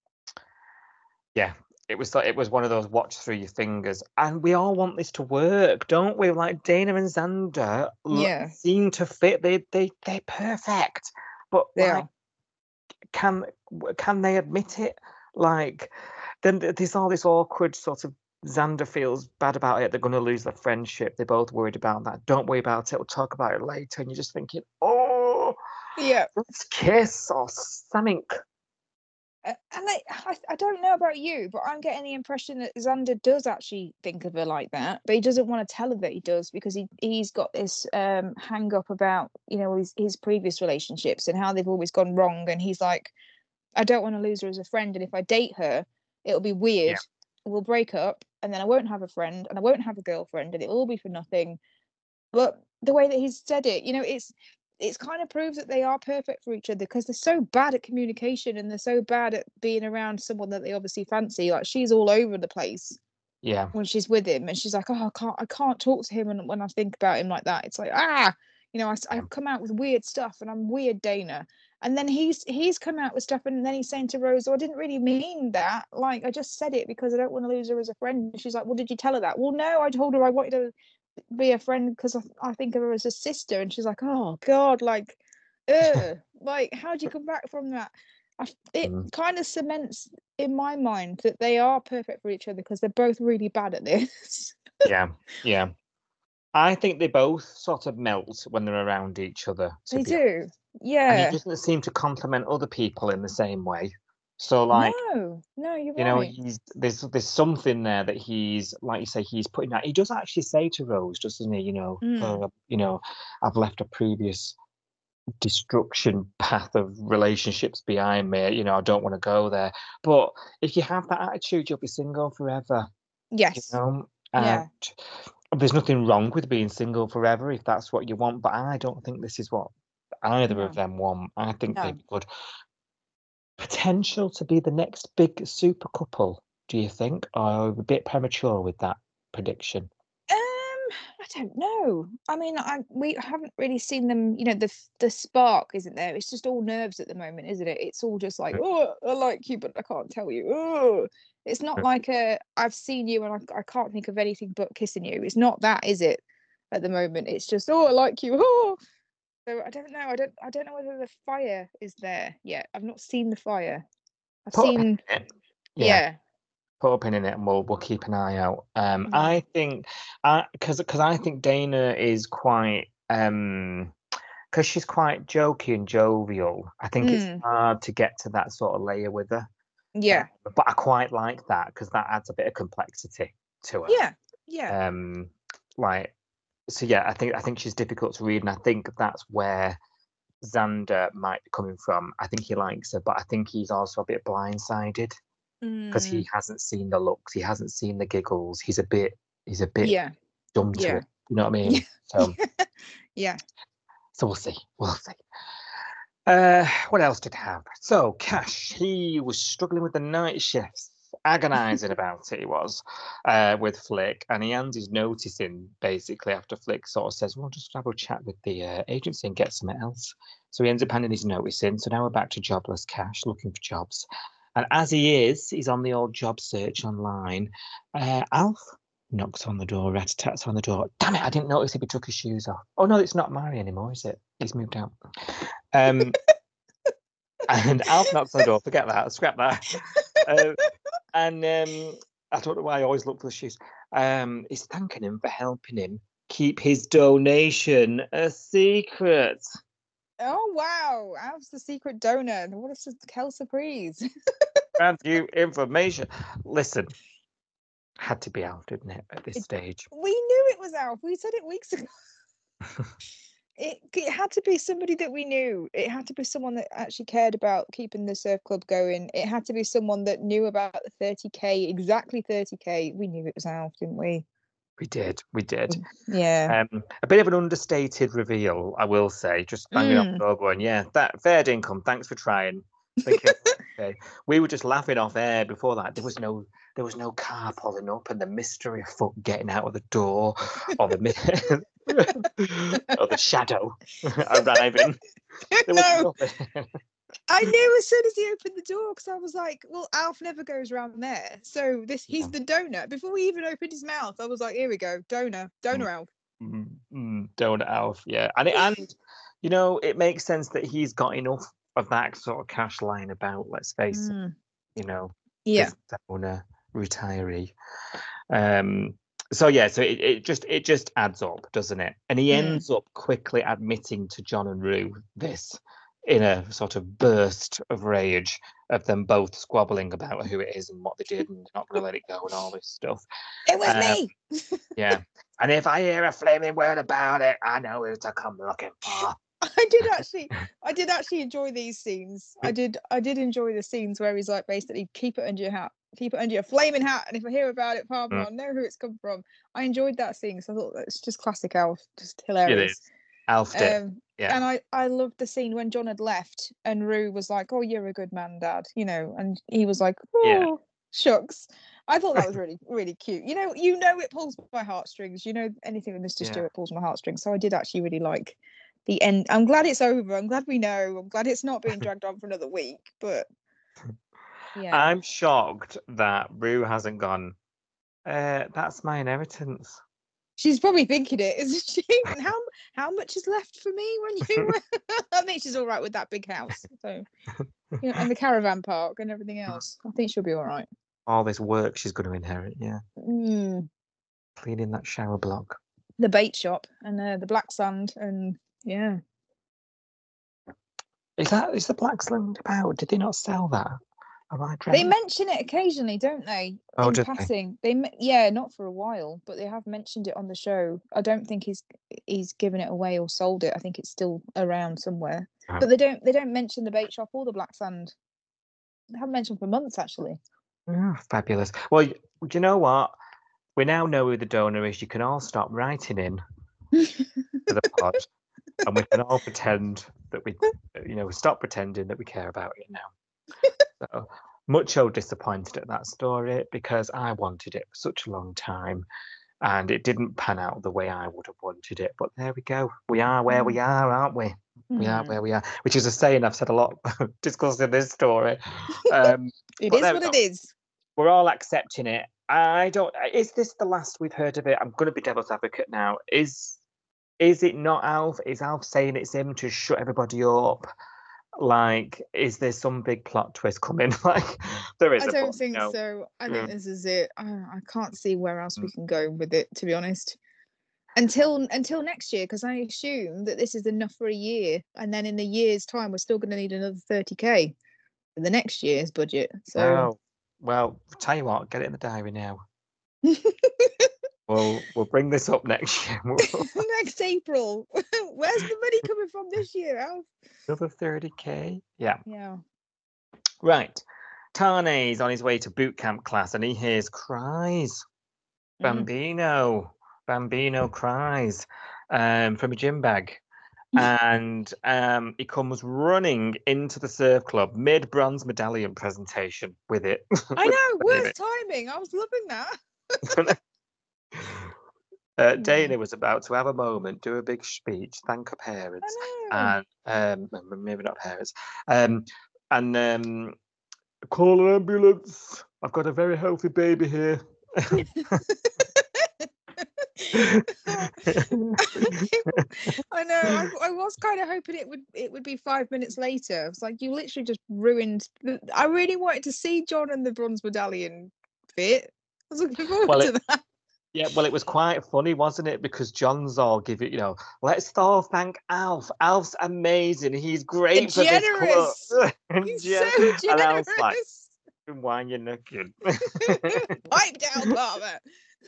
S5: Yeah, it was one of those watch through your fingers, and we all want this to work, don't we? Like Dana and Xander seem to fit. They're perfect, but can they admit it? Like, then there's all this awkward sort of. Xander feels bad about it. They're going to lose their friendship. They're both worried about that. Don't worry about it. We'll talk about it later. And you're just thinking, oh,
S6: yeah,
S5: let's kiss or something.
S6: And I don't know about you, but I'm getting the impression that Xander does actually think of her like that, but he doesn't want to tell her that he does, because he's got this hang up about his previous relationships and how they've always gone wrong, and he's like, I don't want to lose her as a friend, and if I date her, it'll be weird. Yeah. We'll break up, and then I won't have a friend, and I won't have a girlfriend, and it'll all be for nothing. But the way that he's said it, it's kind of proves that they are perfect for each other, because they're so bad at communication, and they're so bad at being around someone that they obviously fancy. Like, she's all over the place. Yeah. When she's with him, and she's like, "Oh, I can't talk to him," and when I think about him like that, it's like, I come out with weird stuff, and I'm weird, Dana. And then he's come out with stuff, and then he's saying to Rose, "Oh, I didn't really mean that. Like, I just said it because I don't want to lose her as a friend." And she's like, "Well, did you tell her that?" "Well, no, I told her I wanted to be a friend because I think of her as a sister, and she's like, oh God, like, like how do you come back from that? It
S5: Mm.
S6: kind of cements in my mind that they are perfect for each other because they're both really bad at this.
S5: Yeah, yeah. I think they both sort of melt when they're around each other. To
S6: They
S5: be honest.
S6: do,
S5: And he
S6: yeah.
S5: doesn't seem to compliment other people in the same way. So like,
S6: No, you're
S5: you know,
S6: right.
S5: there's something there that he's, like you say, he's putting out. He does actually say to Rose, doesn't he? You know,
S6: Mm.
S5: you know, I've left a previous destruction path of relationships behind me. You know, I don't want to go there. But if you have that attitude, you'll be single forever. You
S6: Yes,
S5: know,
S6: yeah,
S5: and there's nothing wrong with being single forever if that's what you want. But I don't think this is what either of
S6: no,
S5: them want. I think
S6: no.
S5: they've got potential to be the next big super couple. Do you think, or are we a bit premature with that prediction?
S6: I don't know. I mean, we haven't really seen them. You know, the spark isn't there. It's just all nerves at the moment, isn't it? It's all just like,
S5: Mm,
S6: oh, I like you, but I can't tell you. Oh, it's not
S5: mm.
S6: like I've seen you and I can't think of anything but kissing you. It's not that, is it? At the moment, it's just, oh, I like you. Oh, so I don't know. I don't know whether the fire is there yet. I've not seen the fire. I've
S5: Put a pin
S6: seen,
S5: in it. Yeah,
S6: yeah,
S5: put a pin in it, and we'll keep an eye out.
S6: yeah,
S5: I think, because I think Dana is quite because she's quite jokey and jovial. I think it's
S6: mm,
S5: hard to get to that sort of layer with her.
S6: yeah,
S5: But I quite like that because that adds a bit of complexity to her.
S6: yeah, yeah.
S5: Like, so yeah, I think she's difficult to read, and I think that's where Xander might be coming from. I think he likes her, but I think he's also a bit blindsided because
S6: Mm,
S5: he hasn't seen the looks, he hasn't seen the giggles. He's a bit
S6: yeah,
S5: dumb to
S6: yeah.
S5: it. You know what I
S6: Yeah.
S5: mean? So
S6: Yeah.
S5: we'll see. We'll see. What else did happen? So Cash, he was struggling with the night shifts, agonising about it. He was with Flick, and he hands his notice in basically after Flick sort of says, "Well, just have a chat with the agency and get something else." So he ends up handing his notice in. So now we're back to jobless Cash, looking for jobs, and as he's on the old job search online. Alf knocks on the door, rat-a-tats on the door. Damn it! I didn't notice if he took his shoes off. Oh no, it's not Mari anymore, is it? He's moved out. Um, and Alf knocks on the door. Forget that. Scrap that. And I don't know why I always look for the shoes. He's thanking him for helping him keep his donation a secret.
S6: Oh wow, Alf's the secret donor. What a hell surprise.
S5: Grant you information. Listen, had to be Alf, didn't it, at this
S6: It,
S5: stage?
S6: we knew it was Alf. We said it weeks ago. It had to be somebody that we knew. It had to be someone that actually cared about keeping the surf club going. It had to be someone that knew about the 30k, exactly 30k. We knew it was Alf, didn't we?
S5: We did. We did.
S6: Yeah.
S5: A bit of an understated reveal, I will say. Just banging on the door, going, "Yeah, that fair income. Thanks for trying." Thinking, okay. We were just laughing off air before that. There was no car pulling up, and the mystery of Foot getting out of the door, or the or the shadow arriving. There was
S6: No,
S5: nothing.
S6: I knew as soon as he opened the door because I was like, well, Alf never goes around there. So he's
S5: Yeah.
S6: the donor. Before he even opened his mouth, I was like, here we go, donor Alf.
S5: Donut Alf, yeah, and you know, it makes sense that he's got enough of that sort of cash lying about. Let's face it, you know,
S6: Yeah.
S5: this donor retiree. So yeah, so it just adds up, doesn't it? And he ends up quickly admitting to John and Rue this in a sort of burst of rage of them both squabbling about who it is and what they did and not going to let it go and all this stuff.
S6: It was me.
S5: Yeah. And if I hear a flaming word about it, I know who to come looking for.
S6: I did actually enjoy these scenes. I did enjoy the scenes where he's like, basically, keep it under your hat, keep it under your flaming hat, and if I hear about it, pardon, I'll know who it's come from. I enjoyed that scene, so I thought that's just classic Alf, just hilarious.
S5: It is. Alf did. Yeah.
S6: And I loved the scene when John had left and Rue was like, "Oh, you're a good man, Dad," you know, and he was like, "Oh, shucks." I thought that was really, really cute. You know, it pulls my heartstrings. You know, anything with Mr. Stewart pulls my heartstrings. So I did actually really like the end. I'm glad it's over. I'm glad we know. I'm glad it's not being dragged on for another week. But yeah,
S5: I'm shocked that Rue hasn't gone. That's my inheritance.
S6: She's probably thinking it, isn't she? And how much is left for me when you? I think she's all right with that big house. So, and the caravan park and everything else. I think she'll be all right.
S5: All this work she's going to inherit. Yeah,
S6: Mm,
S5: cleaning that shower block.
S6: the bait shop and the black sand and yeah.
S5: Is the Black Sand about? Did they not sell that? Am I
S6: They
S5: dreaming?
S6: mention it occasionally, don't they?
S5: Oh,
S6: in
S5: did they?
S6: passing. Yeah, not for a while, but they have mentioned it on the show. I don't think he's given it away or sold it. I think it's still around somewhere.
S5: Oh.
S6: But they don't mention the bait shop or the black sand. They haven't mentioned for months actually.
S5: Oh, fabulous. Well, do you know what? We now know who the donor is. You can all stop writing in to the pod, and we can all pretend that we stop pretending that we care about it now. So, mucho disappointed at that story because I wanted it for such a long time, and it didn't pan out the way I would have wanted it. But there we go. We are where we are, aren't we? We are where we are, which is a saying I've said a lot discussing this story.
S6: It
S5: but
S6: is
S5: there
S6: what
S5: we
S6: it
S5: go.
S6: is.
S5: We're all accepting it. Is this the last we've heard of it? I'm going to be devil's advocate now. Is it not Alf? Is Alf saying it's him to shut everybody up? Like, is there some big plot twist coming? Like, there is.
S6: I don't think
S5: no.
S6: so. I
S5: Yeah.
S6: think this is it. I can't see where else we can go with it, to be honest. Until next year, because I assume that this is enough for a year, and then in a year's time, we're still going to need another 30k for the next year's budget. So,
S5: Oh, well, tell you what, get it in the diary now. We'll bring this up next year.
S6: next April, where's the money coming from this year, Alf?
S5: Another 30k. Yeah.
S6: Yeah.
S5: Right. Tane's on his way to boot camp class, and he hears cries. Bambino cries from a gym bag. And he comes running into the surf club mid bronze medallion presentation with it.
S6: I know, worst timing. I was loving that.
S5: Dana was about to have a moment, do a big speech, thank her parents, and maybe not parents, and call an ambulance. I've got a very healthy baby here.
S6: I know. I was kind of hoping it would be 5 minutes later. It's like you literally just ruined. I really wanted to see John and the bronze medallion bit. I was looking forward to that.
S5: Yeah, well, it was quite funny, wasn't it? Because John's all giving, let's all thank Alf. Alf's amazing. He's great for
S6: generous.
S5: this club.
S6: He's so generous.
S5: And Alf's like, why are you looking?
S6: Pipe down, Barbara.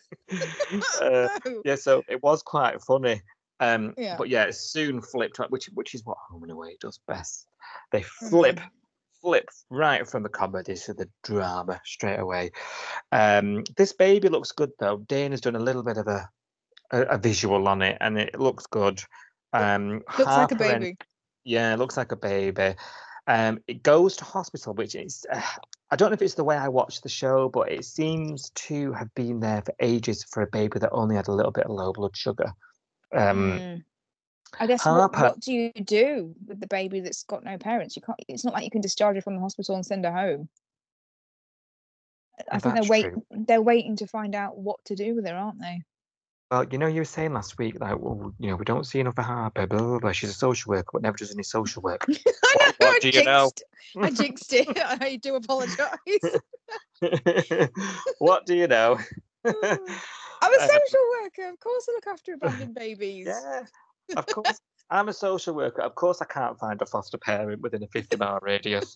S5: Yeah, so it was quite funny.
S6: Yeah.
S5: But yeah, it soon flipped, which is what Home and Away does best. They flip right from the comedy to the drama straight away. This baby looks good though. Dana's done a little bit of a visual on it, and it looks good.
S6: Looks like a baby.
S5: Yeah, it looks like a baby. It goes to hospital, which is I don't know if it's the way I watched the show, but it seems to have been there for ages for a baby that only had a little bit of low blood sugar.
S6: I guess what do you do with the baby that's got no parents? You can't. It's not like you can discharge her from the hospital and send her home. I think they're waiting to find out what to do with her, aren't they?
S5: Well, you were saying last week, like, well, we don't see enough of Harper, blah, blah, blah. She's a social worker, but never does any social work.
S6: I know.
S5: What do you know?
S6: I jinxed it. I do apologise.
S5: What do you know?
S6: I'm a social worker. Of course I look after abandoned babies.
S5: Yeah, of course. I'm a social worker. Of course I can't find a foster parent within a 50-mile radius.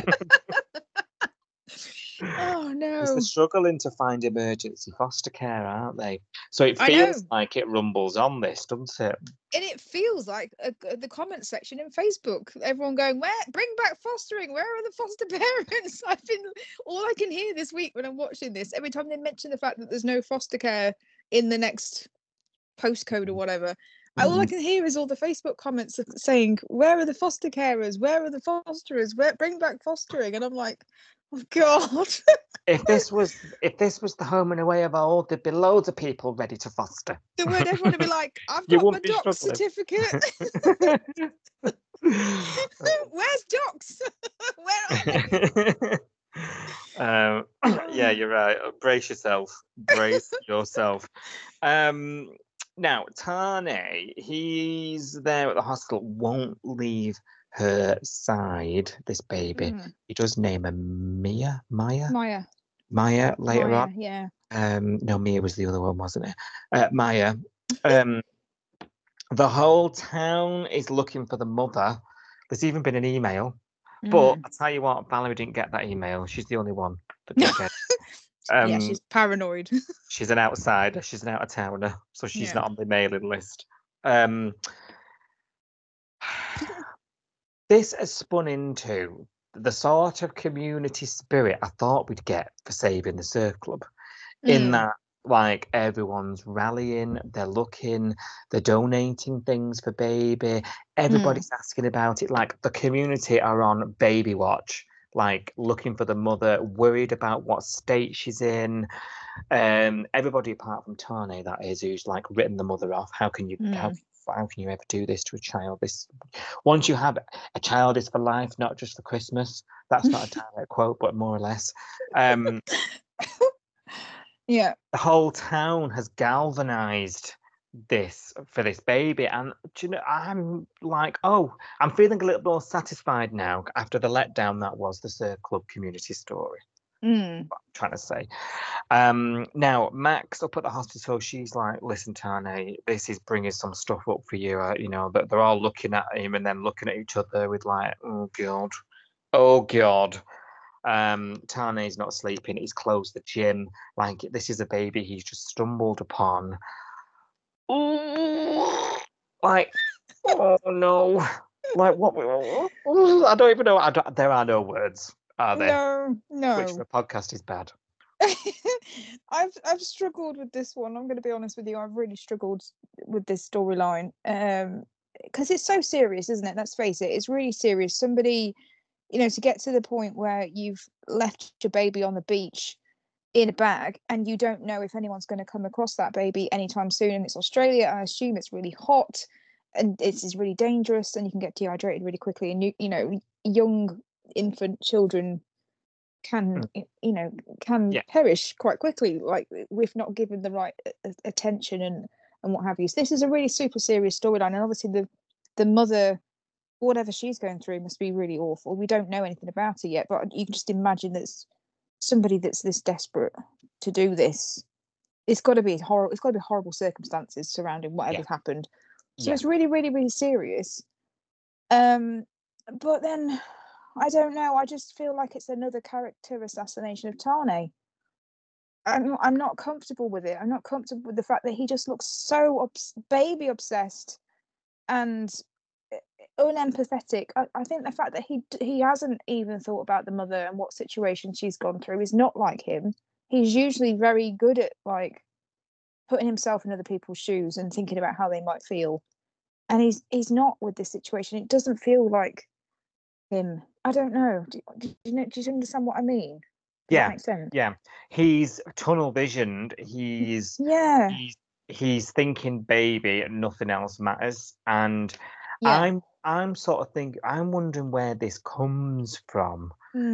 S6: Oh no.
S5: They're struggling to find emergency foster care, aren't they? So it feels like it rumbles on this, doesn't it?
S6: And it feels like the comment section in Facebook, everyone going, bring back fostering, where are the foster parents? All I can hear this week when I'm watching this, every time they mention the fact that there's no foster care in the next postcode or whatever, all I can hear is all the Facebook comments saying, where are the foster carers? Where are the fosterers? Bring back fostering? And I'm like, oh God.
S5: If this was the Home and Away of old, there'd be loads of people ready to foster.
S6: There would. Everyone would be like, I've got my docs certificate. Where's docs? Where are they?
S5: Yeah, you're right. Brace yourself. Now, Tane, he's there at the hospital, won't leave her side, this baby. He does name her Maya
S6: Maya,
S5: later on.
S6: yeah.
S5: No, Mia was the other one, wasn't it? Maya. The whole town is looking for the mother. There's even been an email. But I tell you what, Valerie didn't get that email. She's the only one that didn't get it.
S6: Yeah, she's paranoid.
S5: She's an outsider. She's an out-of-towner, so she's not on the mailing list. This has spun into the sort of community spirit I thought we'd get for Saving the Surf Club, in that, like, everyone's rallying, they're looking, they're donating things for baby, everybody's asking about it. Like, the community are on baby watch, like, looking for the mother, worried about what state she's in. Everybody apart from Tane, that is, who's like written the mother off. How can you how can you ever do this to a child? This, once you have a child is for life, not just for Christmas. That's not a direct quote, but more or less.
S6: Yeah.
S5: The whole town has galvanized this for this baby, and do you know, I'm like, oh, I'm feeling a little more satisfied now after the letdown that was the Surf Club community story. What I'm trying to say. Now Max up at the hospital, she's like, listen, Tane, this is bringing some stuff up for you. You know, that they're all looking at him and then looking at each other with like, oh god. Tane's not sleeping. He's closed the gym. Like, this is a baby he's just stumbled upon. Ooh, like, oh no, like what? I don't even know. There are no words, are there?
S6: No.
S5: Which for a podcast is bad.
S6: I've struggled with this one. I'm going to be honest with you. I've really struggled with this storyline because it's so serious, isn't it? Let's face it. It's really serious. Somebody, you know, to get to the point where you've left your baby on the beach in a bag and you don't know if anyone's going to come across that baby anytime soon, and it's Australia, I assume it's really hot and it's really dangerous and you can get dehydrated really quickly, and you know, young infant children can perish quite quickly, like, if not given the right attention and what have you. So this is a really super serious storyline, and obviously the mother, whatever she's going through, must be really awful. We don't know anything about it yet, but you can just imagine that somebody that's this desperate to do this, it's got to be horrible circumstances surrounding whatever's happened. So it's really, really, really serious. But then I don't know, I just feel like it's another character assassination of Tane. I'm not comfortable with it. I'm not comfortable with the fact that he just looks so baby obsessed and unempathetic. I think the fact that he hasn't even thought about the mother and what situation she's gone through is not like him. He's usually very good at, like, putting himself in other people's shoes and thinking about how they might feel, and he's not with this situation. It doesn't feel like him. I don't know. Do you understand what I mean? Does that make sense?
S5: Yeah. He's tunnel visioned. He's thinking baby and nothing else matters. And I'm sort of thinking, I'm wondering where this comes from.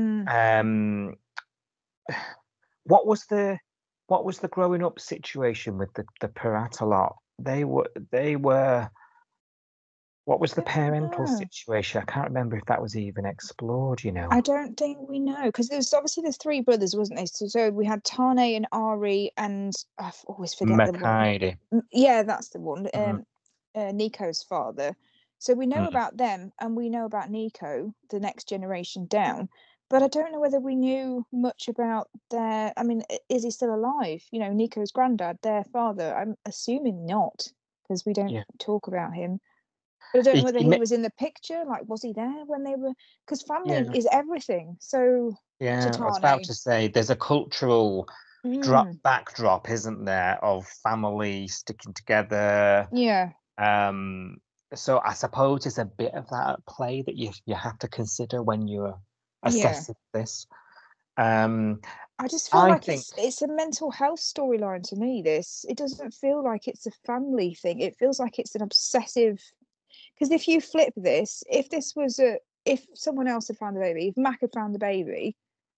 S5: What was the growing up situation with the Piratta lot? They were. What was the parental situation? I can't remember if that was even explored, you know.
S6: I don't think we know, because there's three brothers, wasn't there? So we had Tane and Ari, and I always forget
S5: Makide.
S6: the one. Yeah, that's the one. Nico's father. So we know about them, and we know about Nico, the next generation down. But I don't know whether we knew much about their. I mean, is he still alive? You know, Nico's granddad, their father. I'm assuming not, because we don't talk about him. But I don't know whether he was in the picture. Like, was he there when they were? Because family is everything. So
S5: I was about to say, there's a cultural backdrop, isn't there, of family sticking together.
S6: Yeah.
S5: So I suppose there's a bit of that at play that you have to consider when you're assessing this.
S6: I just feel like it's a mental health storyline to me. It doesn't feel like it's a family thing. It feels like it's an obsessive. Because if you flip this, if someone else had found the baby, if Mac had found the baby,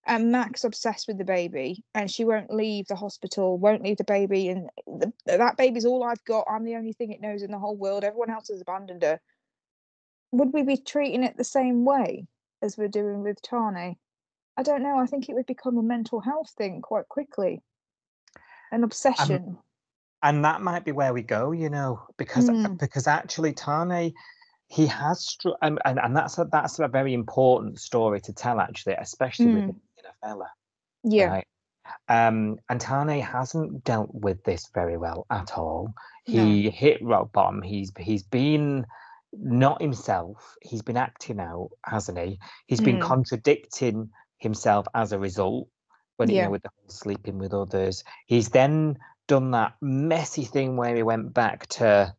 S6: and Mac's obsessed with the baby, and she won't leave the hospital, won't leave the baby, and that baby's all I've got. I'm the only thing it knows in the whole world. Everyone else has abandoned her. Would we be treating it the same way as we're doing with Tane? I don't know. I think it would become a mental health thing quite quickly, an obsession.
S5: And that might be where we go, because
S6: Mm.
S5: because actually Tane, he has and that's a very important story to tell, actually, especially with him being a fella.
S6: Yeah.
S5: Right. And Tane hasn't dealt with this very well at all. He hit rock bottom. He's been not himself. He's been acting out, hasn't he? He's been contradicting himself as a result. When with the whole sleeping with others, he's then done that messy thing where he went back to,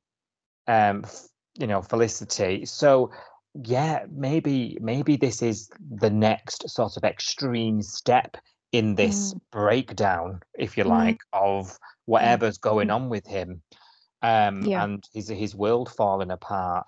S5: Felicity. So yeah, maybe this is the next sort of extreme step in this breakdown, if you like, of whatever's going on with him, and his world falling apart.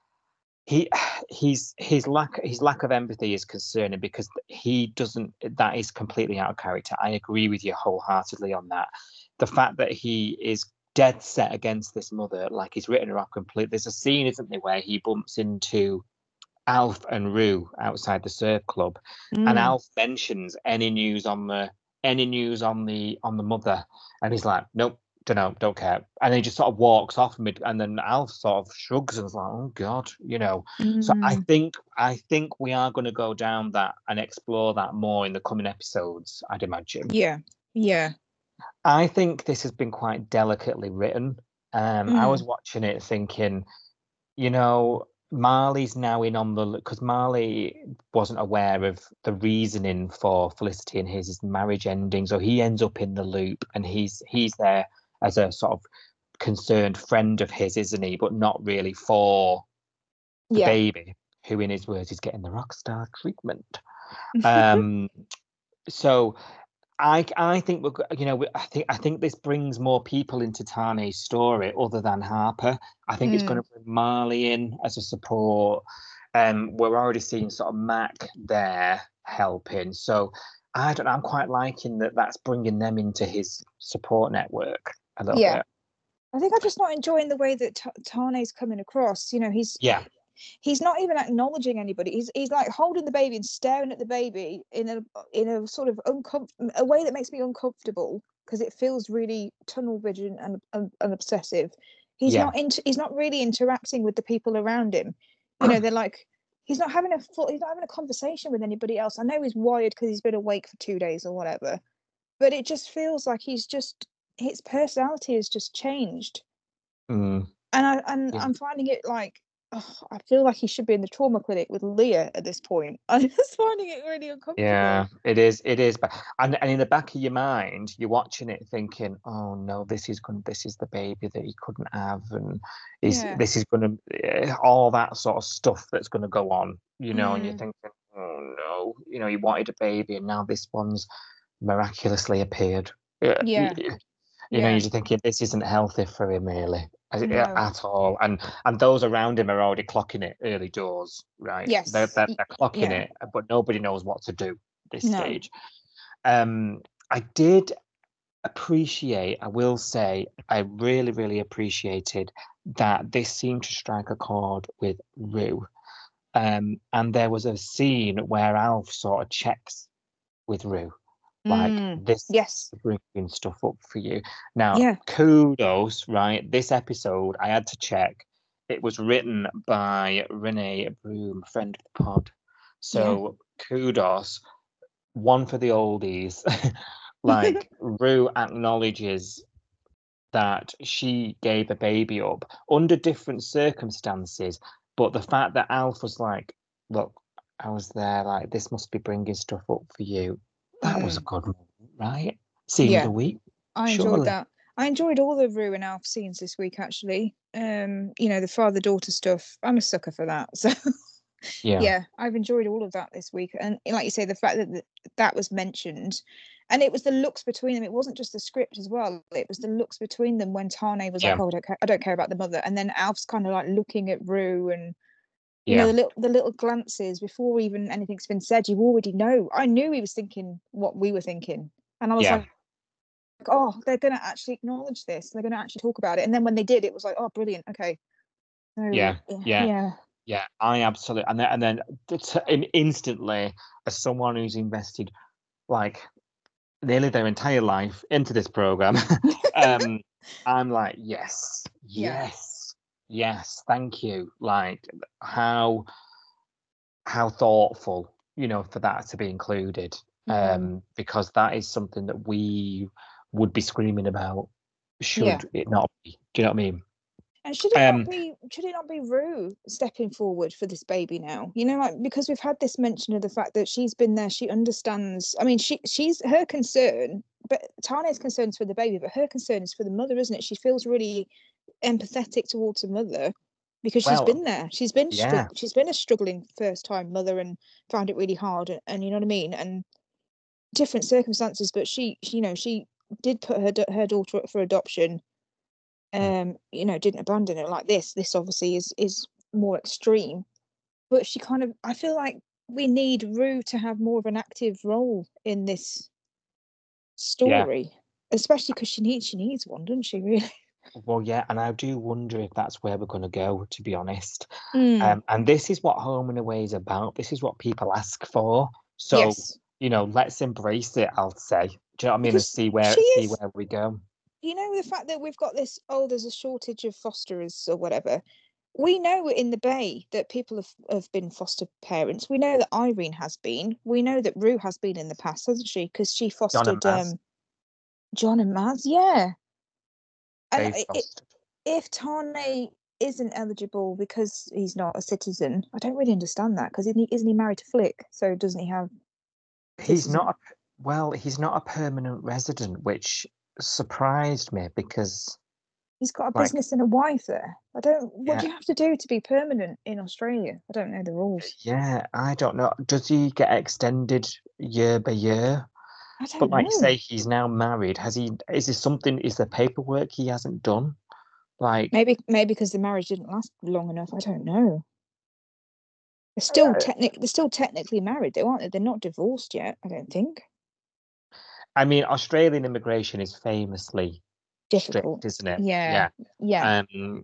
S5: His lack of empathy is concerning, because that is completely out of character. I agree with you wholeheartedly on that. The fact that he is dead set against this mother, like he's written her off completely. There's a scene, isn't there, where he bumps into Alf and Rue outside the surf club, and Alf mentions any news on the mother, and he's like, nope, don't care, and he just sort of walks off and then Alf sort of shrugs and is like, oh god, So I think we are going to go down that and explore that more in the coming episodes, I'd imagine.
S6: Yeah.
S5: I think this has been quite delicately written. I was watching it thinking, Marley's now in on because Marley wasn't aware of the reasoning for Felicity and his marriage ending, so he ends up in the loop, and he's there as a sort of concerned friend of his, isn't he? But not really for the baby, who, in his words, is getting the rock star treatment. So I think I think this brings more people into Tane's story other than Harper. I think it's going to bring Marley in as a support. We're already seeing sort of Mac there helping. So I don't know. I'm quite liking that. That's bringing them into his support network a little bit.
S6: I think I'm just not enjoying the way that Tane's coming across. He's not even acknowledging anybody. He's like holding the baby and staring at the baby in a sort of a way that makes me uncomfortable, because it feels really tunnel vision and obsessive. He's not really interacting with the people around him. They're like, he's not having a conversation with anybody else. I know he's wired because he's been awake for 2 days or whatever, but it just feels like his personality has just changed. And I'm finding it like, I feel like he should be in the trauma clinic with Leah at this point. I'm just finding it really uncomfortable.
S5: Yeah, it is. But and in the back of your mind, you're watching it thinking, oh no, this is the baby that he couldn't have, and this is going to all that sort of stuff that's going to go on, and you're thinking, oh no, he wanted a baby, and now this one's miraculously appeared. You're thinking this isn't healthy for him, really. At all, and those around him are already clocking it early doors, right?
S6: Yes,
S5: they're clocking it, but nobody knows what to do at this stage. I did appreciate, I will say, I really, really appreciated that this seemed to strike a chord with Rue, and there was a scene where Alf sort of checks with Rue. Like this bringing stuff up for you. Now, kudos, right? This episode, I had to check. It was written by Renee Broom, friend of the pod. So kudos. One for the oldies. Like, Rue acknowledges that she gave a baby up under different circumstances. But the fact that Alf was like, look, I was there, like, this must be bringing stuff up for you. That was a good moment, right? Scene of the week.
S6: I enjoyed that. I enjoyed all the Rue and Alf scenes this week, actually. The father-daughter stuff. I'm a sucker for that. So I've enjoyed all of that this week. And like you say, the fact that that was mentioned, and it was the looks between them. It wasn't just the script as well. It was the looks between them when Tane was like, oh, I don't care about the mother. And then Alf's kind of like looking at Rue, and You know,
S5: Yeah.
S6: the little glances before even anything's been said, you already know. I knew he was thinking what we were thinking. And I was
S5: Yeah.
S6: like, oh, they're going to actually acknowledge this. They're going to actually talk about it. And then when they did, it was like, oh, brilliant. Okay. So,
S5: Yeah. Yeah.
S6: yeah.
S5: Yeah, I absolutely, and then instantly, as someone who's invested like nearly their entire life into this program, I'm like, yes,
S6: Yeah.
S5: yes, yes, thank you. Like how thoughtful, for that to be included, because that is something that we would be screaming about.
S6: Yeah.
S5: Should it not be? Do you know what I mean?
S6: And should it not be Rue stepping forward for this baby now? You know, like, because we've had this mention of the fact that she's been there, she understands. I mean, she's her concern, but Tane's concern is for the baby, but her concern is for the mother, isn't it? She feels really empathetic towards her mother because she's
S5: Well,
S6: been there. She's been
S5: yeah.
S6: she's been a struggling first time mother and found it really hard, and you know what I mean? And different circumstances, but she did put her daughter up for adoption. You know, didn't abandon it like this. This obviously is more extreme, but she kind of, I feel like we need Rue to have more of an active role in this
S5: Yeah.
S6: story, especially because she needs one, doesn't she? Really?
S5: Well, yeah, and I do wonder if that's where we're going to go, to be honest.
S6: Mm,
S5: And this is what Home and Away is about. This is what people ask for. So,
S6: yes,
S5: let's embrace it, I'll say. Do you know what I mean? And
S6: because
S5: see
S6: she is.
S5: where we go.
S6: You know, the fact that we've got this, oh, there's a shortage of fosterers or whatever. We know in the Bay that people have been foster parents. We know that Irene has been. We know that Rue has been in the past, hasn't she? Because she
S5: John and
S6: fostered
S5: Maz,
S6: John and Maz, yeah. And
S5: they've fostered.
S6: if Tane isn't eligible because he's not a citizen, I don't really understand that, because isn't he married to Flick? So doesn't he have
S5: He's
S6: citizen?
S5: not he's not a permanent resident, which surprised me because,
S6: He's got a
S5: like,
S6: business and a wife there. What
S5: yeah,
S6: do you have to do to be permanent in Australia? I don't know the rules.
S5: yeah, I don't know. Does he get extended year by year?
S6: I don't
S5: But like you
S6: know.
S5: say, he's now married. Is there paperwork he hasn't done? Like,
S6: Maybe because the marriage didn't last long enough. I don't know.
S5: uh,
S6: They're still technically married, though, aren't they? They're not divorced yet, I don't think.
S5: I mean, Australian immigration is famously
S6: Difficult.
S5: strict, isn't it?
S6: Yeah. Yeah.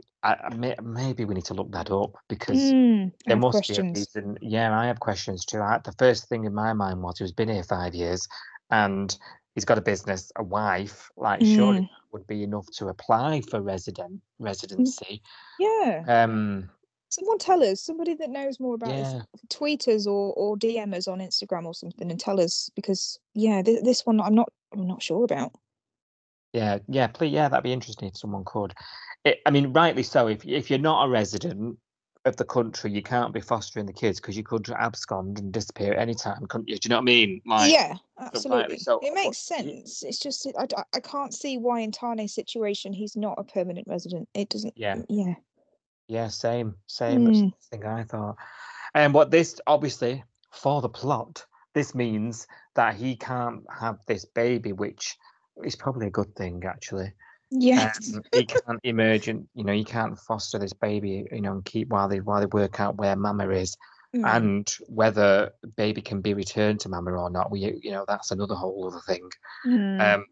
S5: Maybe we need to look that up because
S6: I
S5: there
S6: have
S5: must be a
S6: questions.
S5: reason. Yeah, I have questions too. The first thing in my mind was he's been here 5 years and he's got a business, a wife. Like, surely that would be enough to apply for residency.
S6: Yeah.
S5: Um,
S6: Someone tell us, somebody that knows more about this,
S5: yeah.
S6: tweet us or DM us on Instagram or something and tell us, because this one I'm not sure about.
S5: Yeah, please, that'd be interesting if someone could. I mean, rightly so. If you're not a resident of the country, you can't be fostering the kids because you could abscond and disappear at any time, couldn't you? Do you know what I mean? Like,
S6: Yeah,
S5: so rightly
S6: absolutely.
S5: so.
S6: It makes sense. It's just I can't see why in Tane's situation he's not a permanent resident. It doesn't.
S5: Yeah,
S6: Yeah.
S5: same. It's the thing I thought. And what this obviously for the plot, this means that he can't have this baby, which is probably a good thing actually.
S6: Yeah.
S5: He can't emerge, and you can't foster this baby, and keep while they work out where mama is, and whether baby can be returned to mama or not. That's another whole other thing.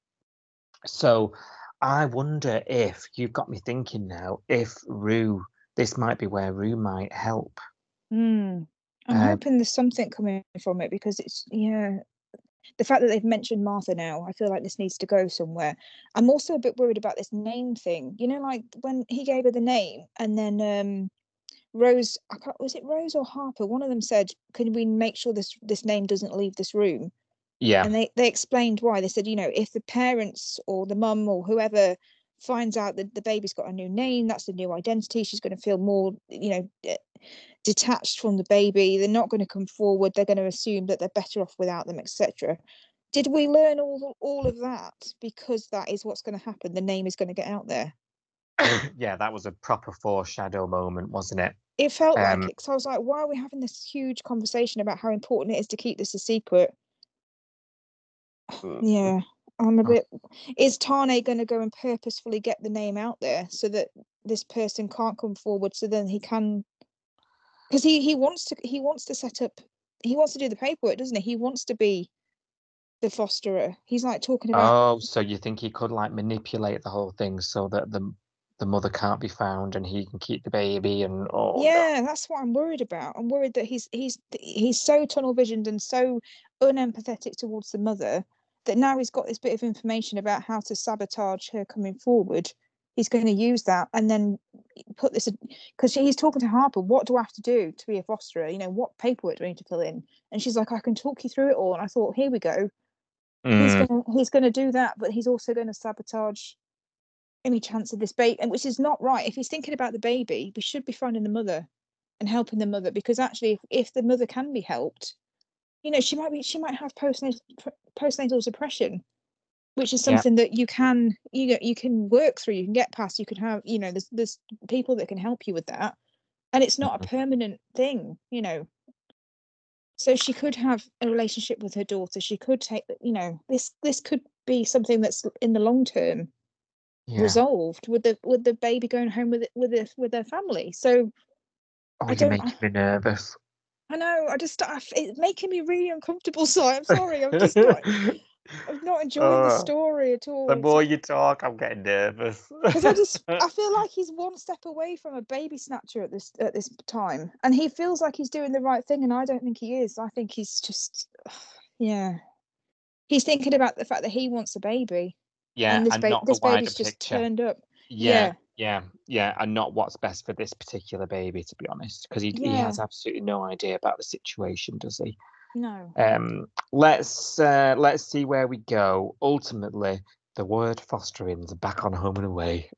S5: So I wonder, if you've got me thinking now, if this might be where Rue might help.
S6: I'm hoping there's something coming from it, because it's the fact that they've mentioned Martha now, I feel like this needs to go somewhere. I'm also a bit worried about this name thing. Like when he gave her the name, and then Rose, was it Rose or Harper? One of them said, "Can we make sure this name doesn't leave this room?"
S5: Yeah.
S6: And they explained why. They said, if the parents or the mum or whoever finds out that the baby's got a new name, that's the new identity, she's going to feel more, detached from the baby. They're not going to come forward. They're going to assume that they're better off without them, etc. Did we learn all of that because that is what's going to happen? The name is going to get out there.
S5: Yeah, that was a proper foreshadow moment, wasn't it?
S6: It felt like it. So I was like, why are we having this huge conversation about how important it is to keep this a secret? Yeah, I'm a bit. Is Tane going to go and purposefully get the name out there so that this person can't come forward, so then he can because he wants to set up, he wants to do the paperwork, doesn't he? He wants to be the fosterer. He's like talking about.
S5: Oh, so you think he could like manipulate the whole thing so that the mother can't be found and he can keep the baby and oh no.
S6: Yeah, that's what I'm worried about. I'm worried that he's so tunnel visioned and so unempathetic towards the mother that now he's got this bit of information about how to sabotage her coming forward. He's going to use that and then put this, because he's talking to Harper. What do I have to do to be a fosterer? You know, what paperwork do I need to fill in? And she's like, I can talk you through it all. And I thought, here we go. He's gonna do that, but he's also going to sabotage any chance of this baby, and which is not right. If he's thinking about the baby, we should be finding the mother and helping the mother, because actually, if the mother can be helped, you know, she might have postnatal depression, which is something that you can work through, you can get past, you can have, you know, there's people that can help you with that, and it's not a permanent thing, you know. So she could have a relationship with her daughter. She could take, you know, this could be something that's in the long term resolved with the baby going home with their family. So
S5: You're making me nervous.
S6: I know. It's making me really uncomfortable. So I'm sorry. I'm just not. I'm not enjoying the story at all.
S5: The more you talk, I'm getting nervous.
S6: Because I feel like he's one step away from a baby snatcher at this time, and he feels like he's doing the right thing, and I don't think he is. I think he's just, he's thinking about the fact that he wants a baby.
S5: Yeah,
S6: and this baby's
S5: picture.
S6: Just turned up.
S5: Yeah, and not what's best for this particular baby, to be honest, because he has absolutely no idea about the situation, does he?
S6: No.
S5: Let's see where we go. Ultimately, the word fostering's back on Home and Away.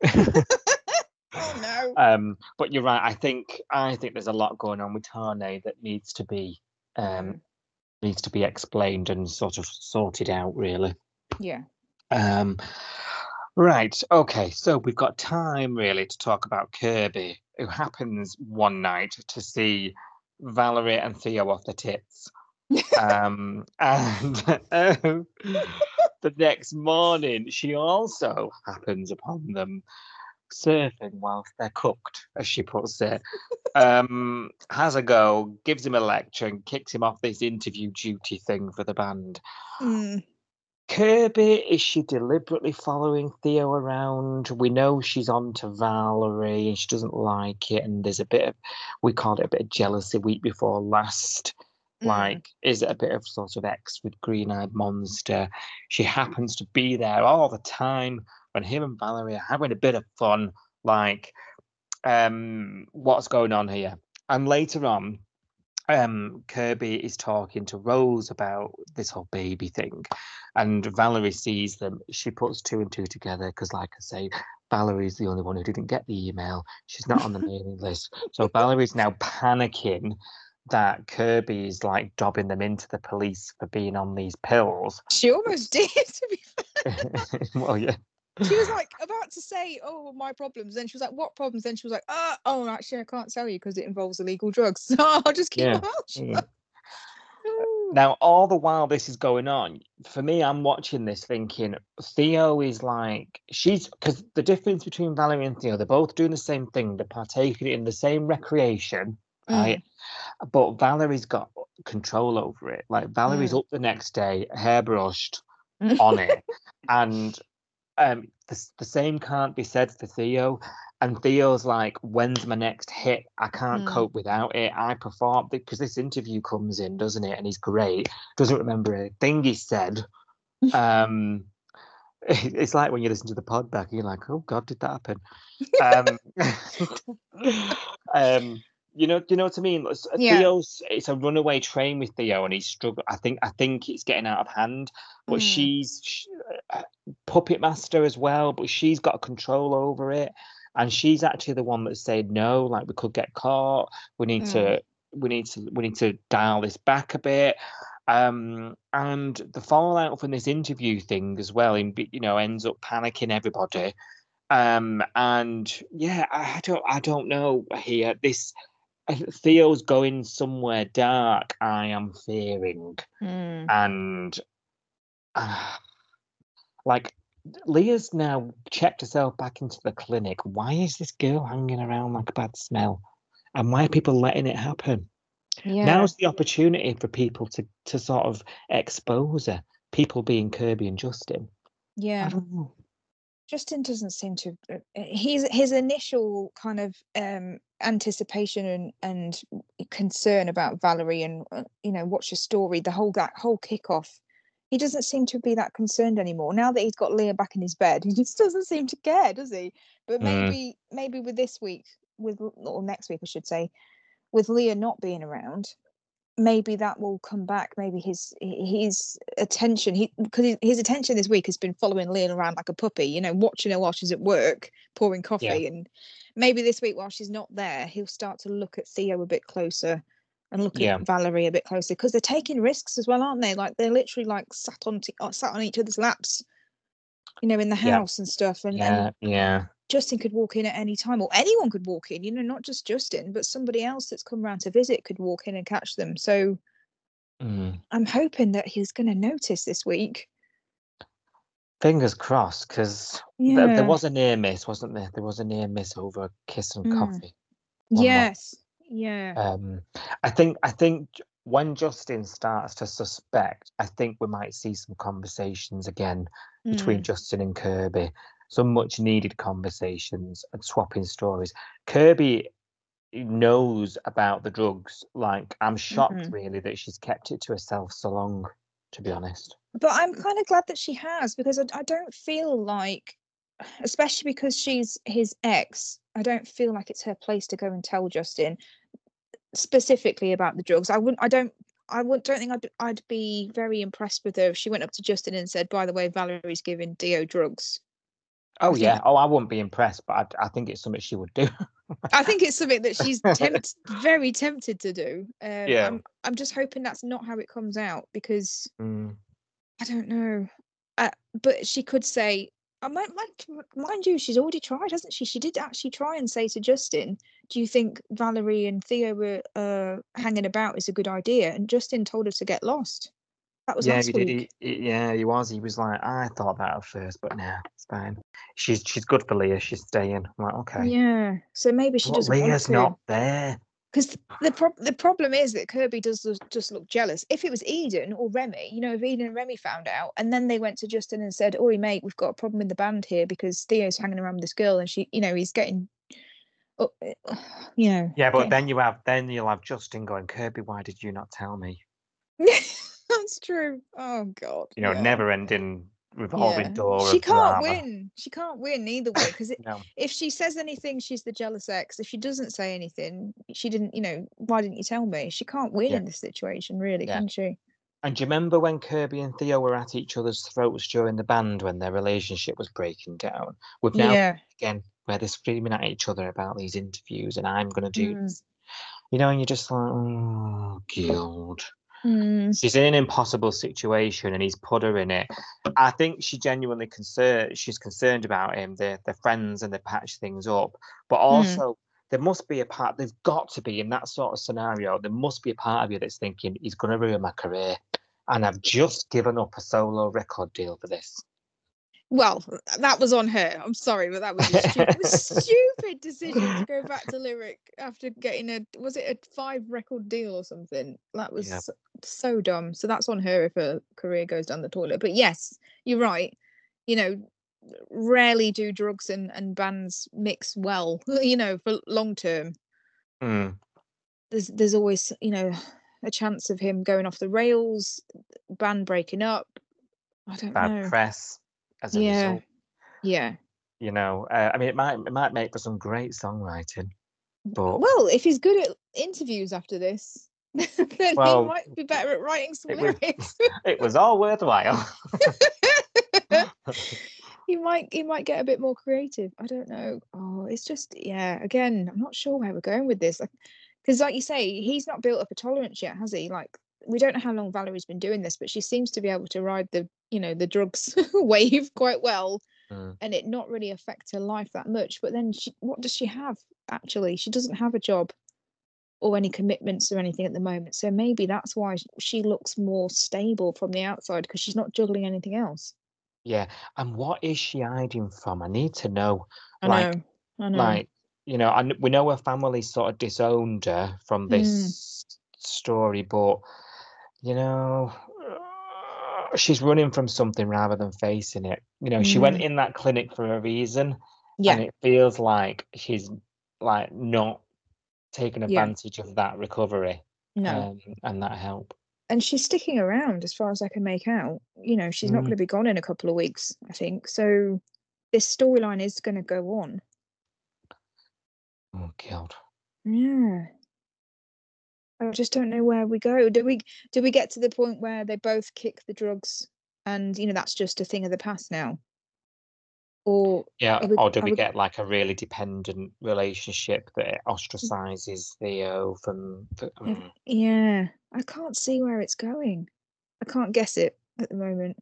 S6: Oh no.
S5: But you're right. I think there's a lot going on with Tane that needs to be explained and sort of sorted out, really.
S6: Yeah.
S5: Right. Okay. So we've got time really to talk about Kirby, who happens one night to see Valerie and Theo off the tits. And the next morning, she also happens upon them surfing whilst they're cooked, as she puts it. Has a go, gives him a lecture, and kicks him off this interview duty thing for the band. Kirby, is she deliberately following Theo around? We know she's on to Valerie and she doesn't like it, and there's a bit of, we called it a bit of jealousy week before last. Like, is it a bit of sort of ex with green-eyed monster? She happens to be there all the time when him and Valerie are having a bit of fun. Like, what's going on here? And later on, Kirby is talking to Rose about this whole baby thing, and Valerie sees them. She puts two and two together because, like I say, Valerie's the only one who didn't get the email. She's not on the mailing list. So Valerie's now panicking that Kirby is like dobbing them into the police for being on these pills.
S6: She almost did, to be fair.
S5: Well, yeah.
S6: She was like about to say, "Oh, my problems." Then she was like, "What problems?" Then she was like, "Oh, actually, I can't tell you because it involves illegal drugs. So I'll just keep my mouth shut."
S5: Now, all the while this is going on, for me, I'm watching this thinking Theo is like, because the difference between Valerie and Theo, they're both doing the same thing. They're partaking in the same recreation, right? But Valerie's got control over it. Like, Valerie's up the next day, hairbrushed on it. And the same can't be said for Theo. And Theo's like, when's my next hit? I can't cope without it. I perform, because this interview comes in, doesn't it? And he's great. Doesn't remember a thing he said. It's like when you listen to the pod back, you're like, oh God, did that happen? You know what I mean? Theo's, it's a runaway train with Theo, and he's struggling. I think it's getting out of hand. But she's puppet master as well, but she's got control over it. And she's actually the one that said no, like, we could get caught. We need to dial this back a bit. And the fallout from this interview thing as well, ends up panicking everybody. And yeah, I don't know here. This Theo's going somewhere dark, I am fearing. And like, Leah's now checked herself back into the clinic. Why is this girl hanging around like a bad smell? And why are people letting it happen?
S6: Yeah.
S5: Now's the opportunity for people to sort of expose her. People being Kirby and Justin. I
S6: Yeah.
S5: don't know.
S6: Justin doesn't seem to. His initial kind of anticipation and concern about Valerie and what's your story, that whole kickoff. He doesn't seem to be that concerned anymore. Now that he's got Leah back in his bed, he just doesn't seem to care, does he? But maybe with this week, or next week, I should say, with Leah not being around, maybe that will come back. Maybe his attention, because his attention this week has been following Leah around like a puppy, watching her while she's at work pouring coffee. And maybe this week, while she's not there, he'll start to look at Theo a bit closer and look at Valerie a bit closer, because they're taking risks as well, aren't they? Like, they're literally like sat on each other's laps, in the house and stuff. And Justin could walk in at any time, or anyone could walk in, not just Justin, but somebody else that's come round to visit could walk in and catch them. So I'm hoping that he's going to notice this week.
S5: Fingers crossed, because there was a near miss, wasn't there? There was a near miss over a kiss and coffee.
S6: Yes. Yeah.
S5: I think when Justin starts to suspect, I think we might see some conversations again between Justin and Kirby. Some much needed conversations and swapping stories. Kirby knows about the drugs. Like, I'm shocked really that she's kept it to herself so long, to be honest.
S6: But I'm kind of glad that she has, because I don't feel like, especially because she's his ex, I don't feel like it's her place to go and tell Justin specifically about the drugs. I don't think I'd be very impressed with her if she went up to Justin and said, by the way, Valerie's giving Dio drugs.
S5: Oh, yeah. I wouldn't be impressed, but I think it's something she would do.
S6: I think it's something that she's very tempted to do. I'm just hoping that's not how it comes out, because I don't know. But she could say, mind you, she's already tried, hasn't she? She did actually try and say to Justin, do you think Valerie and Theo were hanging about is a good idea? And Justin told her to get lost. That was last week.
S5: He was. He was like, I thought that at first, but nah, it's fine. She's good for Leah. She's staying. I'm like, okay.
S6: Yeah. So maybe she doesn't
S5: Leah's
S6: want to.
S5: not there.
S6: Because the problem is that Kirby does just look jealous. If it was Eden or Remy, if Eden and Remy found out, and then they went to Justin and said, "Oi, mate, we've got a problem in the band here because Theo's hanging around with this girl, and she, he's getting,
S5: Yeah, but then you'll have Justin going, Kirby, why did you not tell me?
S6: That's true. Oh God.
S5: Never ending revolving door.
S6: She can't
S5: drama.
S6: win. She can't win either way, because if she says anything, she's the jealous ex. If she doesn't say anything, she didn't. Why didn't you tell me? She can't win in this situation, really, can she?
S5: And do you remember when Kirby and Theo were at each other's throats during the band when their relationship was breaking down? We've now again where they're screaming at each other about these interviews and I'm going to do this. And you're just like, oh, God. She's in an impossible situation and he's put her in it. I think she genuinely she's concerned about him. They're friends and they patch things up. But also, there must be there's got to be, in that sort of scenario, there must be a part of you that's thinking, he's going to ruin my career. And I've just given up a solo record deal for this.
S6: Well, that was on her. I'm sorry, but that was a stupid decision to go back to Lyric after getting was it a 5-record deal or something? That was so dumb. So that's on her if her career goes down the toilet. But yes, you're right. Rarely do drugs and bands mix well, for long term. There's always, a chance of him going off the rails, band breaking up. I don't know.
S5: Bad press. As a result.
S6: Yeah.
S5: I mean, it might make for some great songwriting. But
S6: if he's good at interviews after this, then he might be better at writing some lyrics.
S5: It was all worthwhile.
S6: He might get a bit more creative. I don't know. Oh, it's just again, I'm not sure where we're going with this. Because like you say, he's not built up a tolerance yet, has he? Like, we don't know how long Valerie's been doing this, but she seems to be able to ride the drugs wave quite well, and it not really affect her life that much. But then what does she have, actually? She doesn't have a job or any commitments or anything at the moment. So maybe that's why she looks more stable from the outside, because she's not juggling anything else.
S5: Yeah. And what is she hiding from? I need to know.
S6: I know.
S5: Like, you know, and we know her family sort of disowned her from this story, but you know, she's running from something rather than facing it. You know, she went in that clinic for a reason,
S6: Yeah.
S5: and it feels like she's like not taking
S6: Yeah.
S5: advantage of that recovery,
S6: No.
S5: and that help.
S6: And she's sticking around as far as I can make out. You know, she's not going to be gone in a couple of weeks, I think. So this storyline is going to go on.
S5: Oh God.
S6: Yeah. I just don't know where we go. Do we get to the point where they both kick the drugs and, you know, that's just a thing of the past now? Or
S5: Yeah,
S6: are
S5: or do we
S6: we-
S5: get like a really dependent relationship that ostracizes Theo from the,
S6: Yeah, I can't see where it's going. I can't guess it at the moment.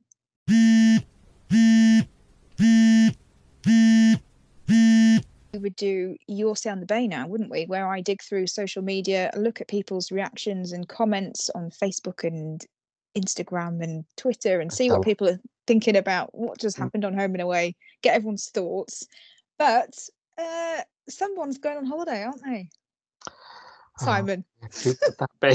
S6: We would do Your Say on the Bay now, wouldn't we? Where I dig through social media, look at people's reactions and comments on Facebook and Instagram and Twitter and see what people are thinking about what just happened on Home and Away, get everyone's thoughts. But someone's going on holiday, aren't they? Simon.
S5: Who could that be?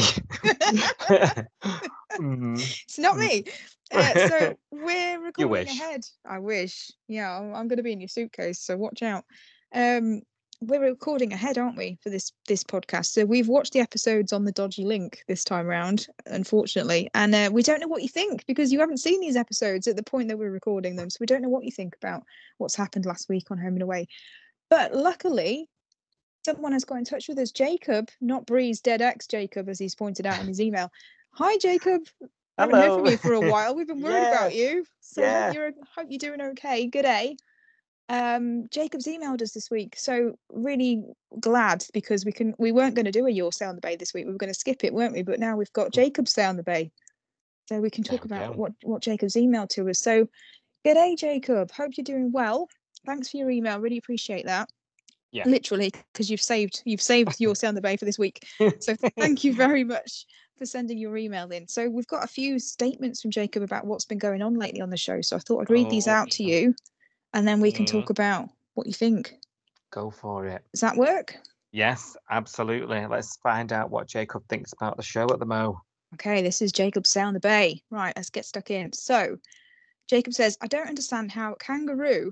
S6: It's not me. So we're
S5: You
S6: recording
S5: wish.
S6: ahead. I wish. Yeah, I'm going to be in your suitcase, so watch out. We're recording ahead, aren't we, for this podcast? So we've watched the episodes on the dodgy link this time round, unfortunately, and we don't know what you think because you haven't seen these episodes at the point that we're recording them. So we don't know what you think about what's happened last week on Home and Away. But luckily, someone has got in touch with us, Jacob, not Bree's dead ex Jacob, as he's pointed out in his email. Hi, Jacob. I haven't heard from you for a while. We've been worried about you. So hope you're doing okay. Good day. Jacob's emailed us this week, so really glad because we weren't going to do a Your Say on the Bay this week. We were going to skip it, weren't we? But now we've got Jacob's Say on the Bay, so we can talk about what Jacob's emailed to us. So, good day, Jacob. Hope you're doing well. Thanks for your email. Really appreciate that.
S5: Yeah.
S6: Literally, because you've saved Your Say on the Bay for this week. So thank you very much for sending your email in. So we've got a few statements from Jacob about what's been going on lately on the show. So I thought I'd read these out to you, and then we can talk about what you think.
S5: Go for it.
S6: Does that work?
S5: Yes, absolutely. Let's find out what Jacob thinks about the show at the Mo.
S6: Okay, this is Jacob's Say on the Bay. Right, let's get stuck in. So Jacob says, I don't understand how Kangaroo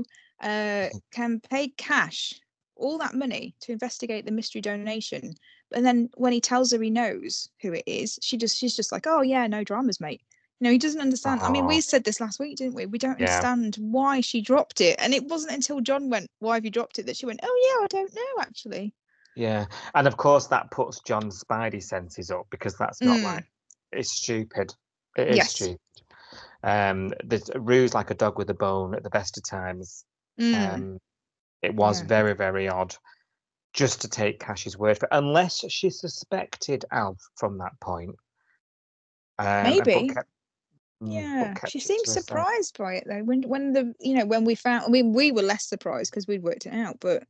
S6: can pay cash, all that money, to investigate the mystery donation. And then when he tells her he knows who it is, she's just like, oh yeah, no dramas, mate. You know, he doesn't understand. I mean, we said this last week, didn't we? We don't understand why she dropped it. And it wasn't until John went, why have you dropped it, that she went, oh yeah, I don't know, actually.
S5: Yeah. And of course that puts John's spidey senses up because that's not like, it's stupid. It is stupid. Rue's like a dog with a bone at the best of times. It was very, very odd just to take Cash's word for it, unless she suspected Alf from that point.
S6: Maybe. She seemed surprised by it though. When we found, I mean, we were less surprised because we'd worked it out, but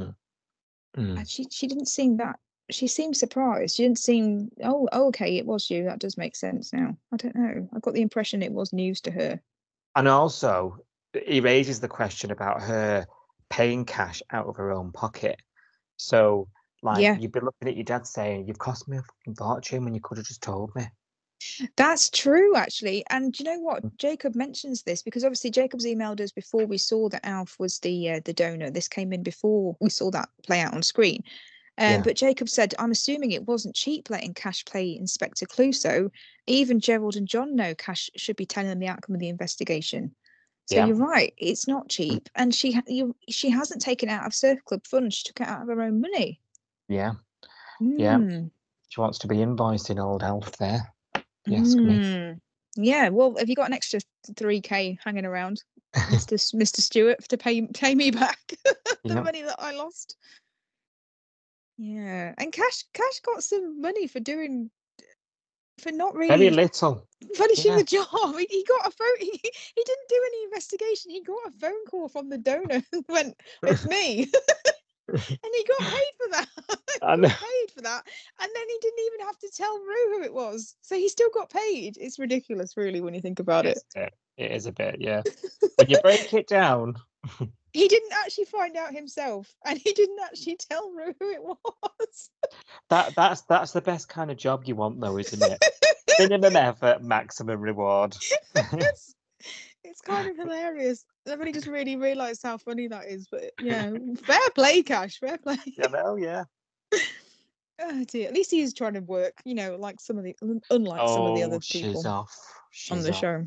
S6: she didn't seem that. She seemed surprised. She didn't seem, oh, okay, it was you. That does make sense now. I don't know. I got the impression it was news to her.
S5: And also, he raises the question about her paying Cash out of her own pocket. So, you'd be looking at your dad saying, you've cost me a fucking fortune when you could have just told me.
S6: That's true, actually. And you know what? Jacob mentions this because obviously Jacob's emailed us before we saw that Alf was the donor. This came in before we saw that play out on screen. But Jacob said, I'm assuming it wasn't cheap letting Cash play Inspector Clouseau. Even Gerald and John know Cash should be telling them the outcome of the investigation. So you're right, it's not cheap. And she hasn't taken it out of Surf Club funds. She took it out of her own money.
S5: Yeah. She wants to be invoicing old Alf there. Yes, me.
S6: Yeah, well, have you got an extra 3k hanging around, Mr. Stewart, to pay me back the money that I lost? Yeah, and Cash got some money for not really
S5: very little
S6: finishing the job. He got a phone. He didn't do any investigation. He got a phone call from the donor and went, "It's me," and he got paid for that. And then he didn't even have to tell Rue who it was, so he still got paid. It's ridiculous, really, when you think about it.
S5: It is a bit, yeah. When you break it down.
S6: he didn't actually find out himself, and he didn't actually tell Rue who it was.
S5: That's the best kind of job you want, though, isn't it? Minimum effort, maximum reward.
S6: It's kind of hilarious. I've only just really realised how funny that is. But yeah, fair play, Cash. Fair play.
S5: Yeah.
S6: Oh dear. At least he is trying to work. Like some of the unlike some of the other people
S5: she's off.
S6: on the
S5: She's off.
S6: show.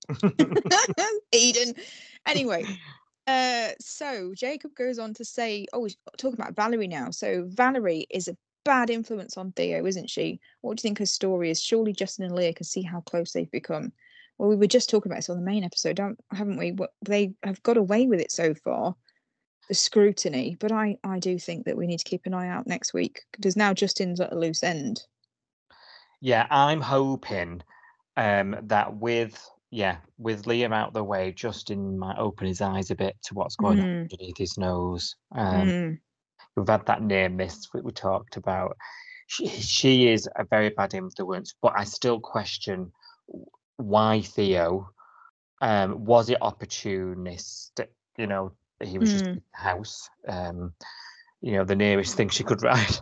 S6: Eden. Anyway, so Jacob goes on to say, he's talking about Valerie now. So Valerie is a bad influence on Theo, isn't she? What do you think her story is? Surely Justin and Leah can see how close they've become. Well, we were just talking about this on the main episode, haven't we? They have got away with it so far, the scrutiny. But I do think that we need to keep an eye out next week, because now Justin's at a loose end.
S5: Yeah, I'm hoping that with Liam out the way, Justin might open his eyes a bit to what's going on underneath his nose. We've had that near miss we talked about. She is a very bad influence, but I still question why Theo. Was it opportunist? He was just in the house. The nearest thing she could ride.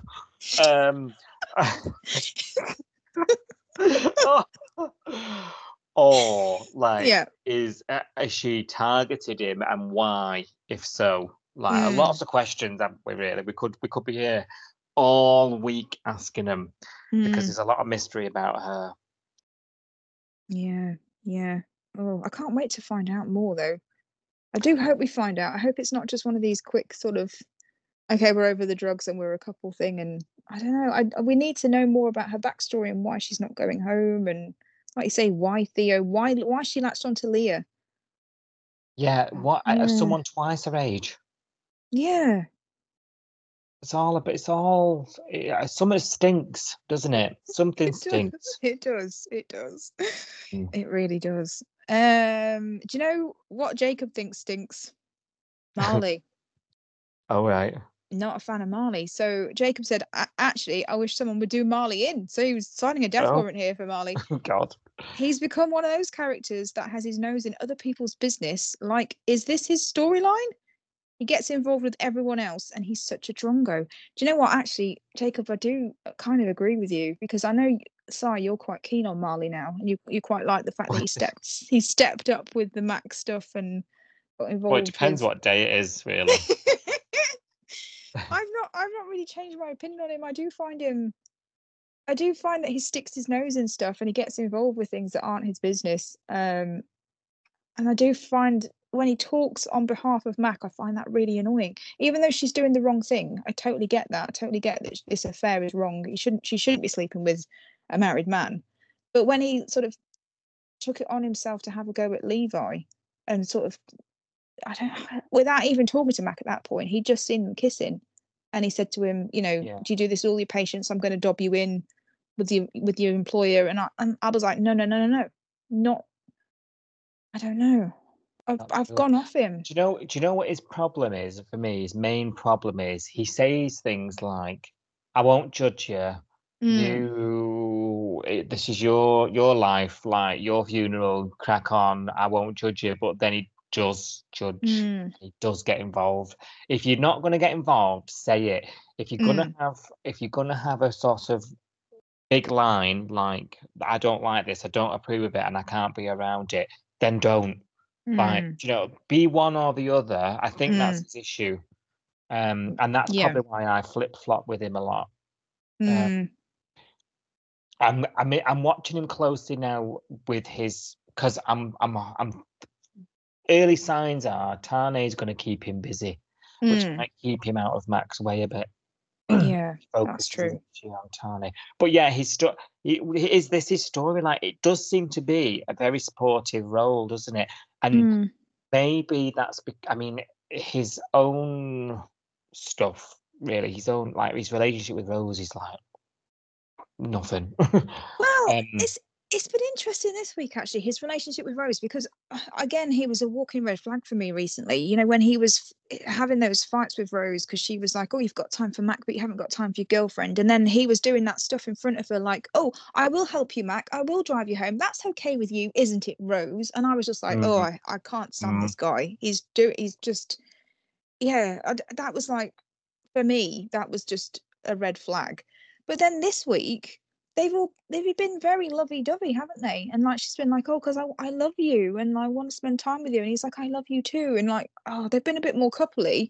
S5: Or is she targeted him, and why? If so, lots of questions. We could be here all week asking them, because there's a lot of mystery about her.
S6: Yeah. Oh, I can't wait to find out more, though. I do hope we find out. I hope it's not just one of these quick sort of, okay, we're over the drugs and we're a couple thing. And I don't know. We need to know more about her backstory and why she's not going home. And like you say, why Theo? Why she latched onto Leah?
S5: Yeah, someone twice her age.
S6: Yeah.
S5: Something stinks, doesn't it? Something stinks.
S6: It does. It really does. Do you know what Jacob thinks stinks? Marley.
S5: Oh, right.
S6: Not a fan of Marley. So Jacob said, actually, I wish someone would do Marley in. So he was signing a death warrant here for Marley.
S5: Oh, God.
S6: He's become one of those characters that has his nose in other people's business. Like, is this his storyline? He gets involved with everyone else, and he's such a drongo. Do you know what? Actually, Jacob, I do kind of agree with you, because I know, Si, you're quite keen on Marley now. And you quite like the fact that he stepped up with the Mac stuff and got involved.
S5: Well, it depends what day it is, really.
S6: I've not really changed my opinion on him. I do find that he sticks his nose in stuff and he gets involved with things that aren't his business. And I do find when he talks on behalf of Mac, I find that really annoying. Even though she's doing the wrong thing, I totally get that. I totally get that this affair is wrong. She shouldn't be sleeping with a married man. But when he sort of took it on himself to have a go at Levi and sort of, without even talking to Mac at that point, he'd just seen them kissing, and he said to him, do you do this to all your patients? I'm going to dob you in with your employer. And I was like, no, not. I don't know. I've gone off him.
S5: Do you know what his problem is for me? His main problem is he says things like, "I won't judge you. This is your life, like your funeral. Crack on. I won't judge you." But then he does judge. He does get involved. If you're not going to get involved, say it. If you're gonna have a sort of big line like, "I don't like this. I don't approve of it, and I can't be around it," then don't. Like, be one or the other. I think that's his issue, and that's probably why I flip flop with him a lot. I'm watching him closely now with his, because I'm early signs are Tane's going to keep him busy, which might keep him out of Mac's way a bit.
S6: Yeah, that's true.
S5: On Tane. But yeah, is this his story? Like, it does seem to be a very supportive role, doesn't it? And maybe that's, his own stuff, really, his own, like, his relationship with Rose is like nothing.
S6: Well, it's been interesting this week, actually, his relationship with Rose, because again, he was a walking red flag for me recently. When he was having those fights with Rose, because she was like, "Oh, you've got time for Mac, but you haven't got time for your girlfriend." And then he was doing that stuff in front of her, like, "Oh, I will help you, Mac. I will drive you home. That's okay with you, isn't it, Rose?" And I was just like, "Oh, I can't stand this guy. He's just that was like, for me, that was just a red flag. But then this week, they've been very lovey-dovey, haven't they? And like she's been like, oh, because I love you and I want to spend time with you, and he's like, I love you too, and like, oh, they've been a bit more coupley.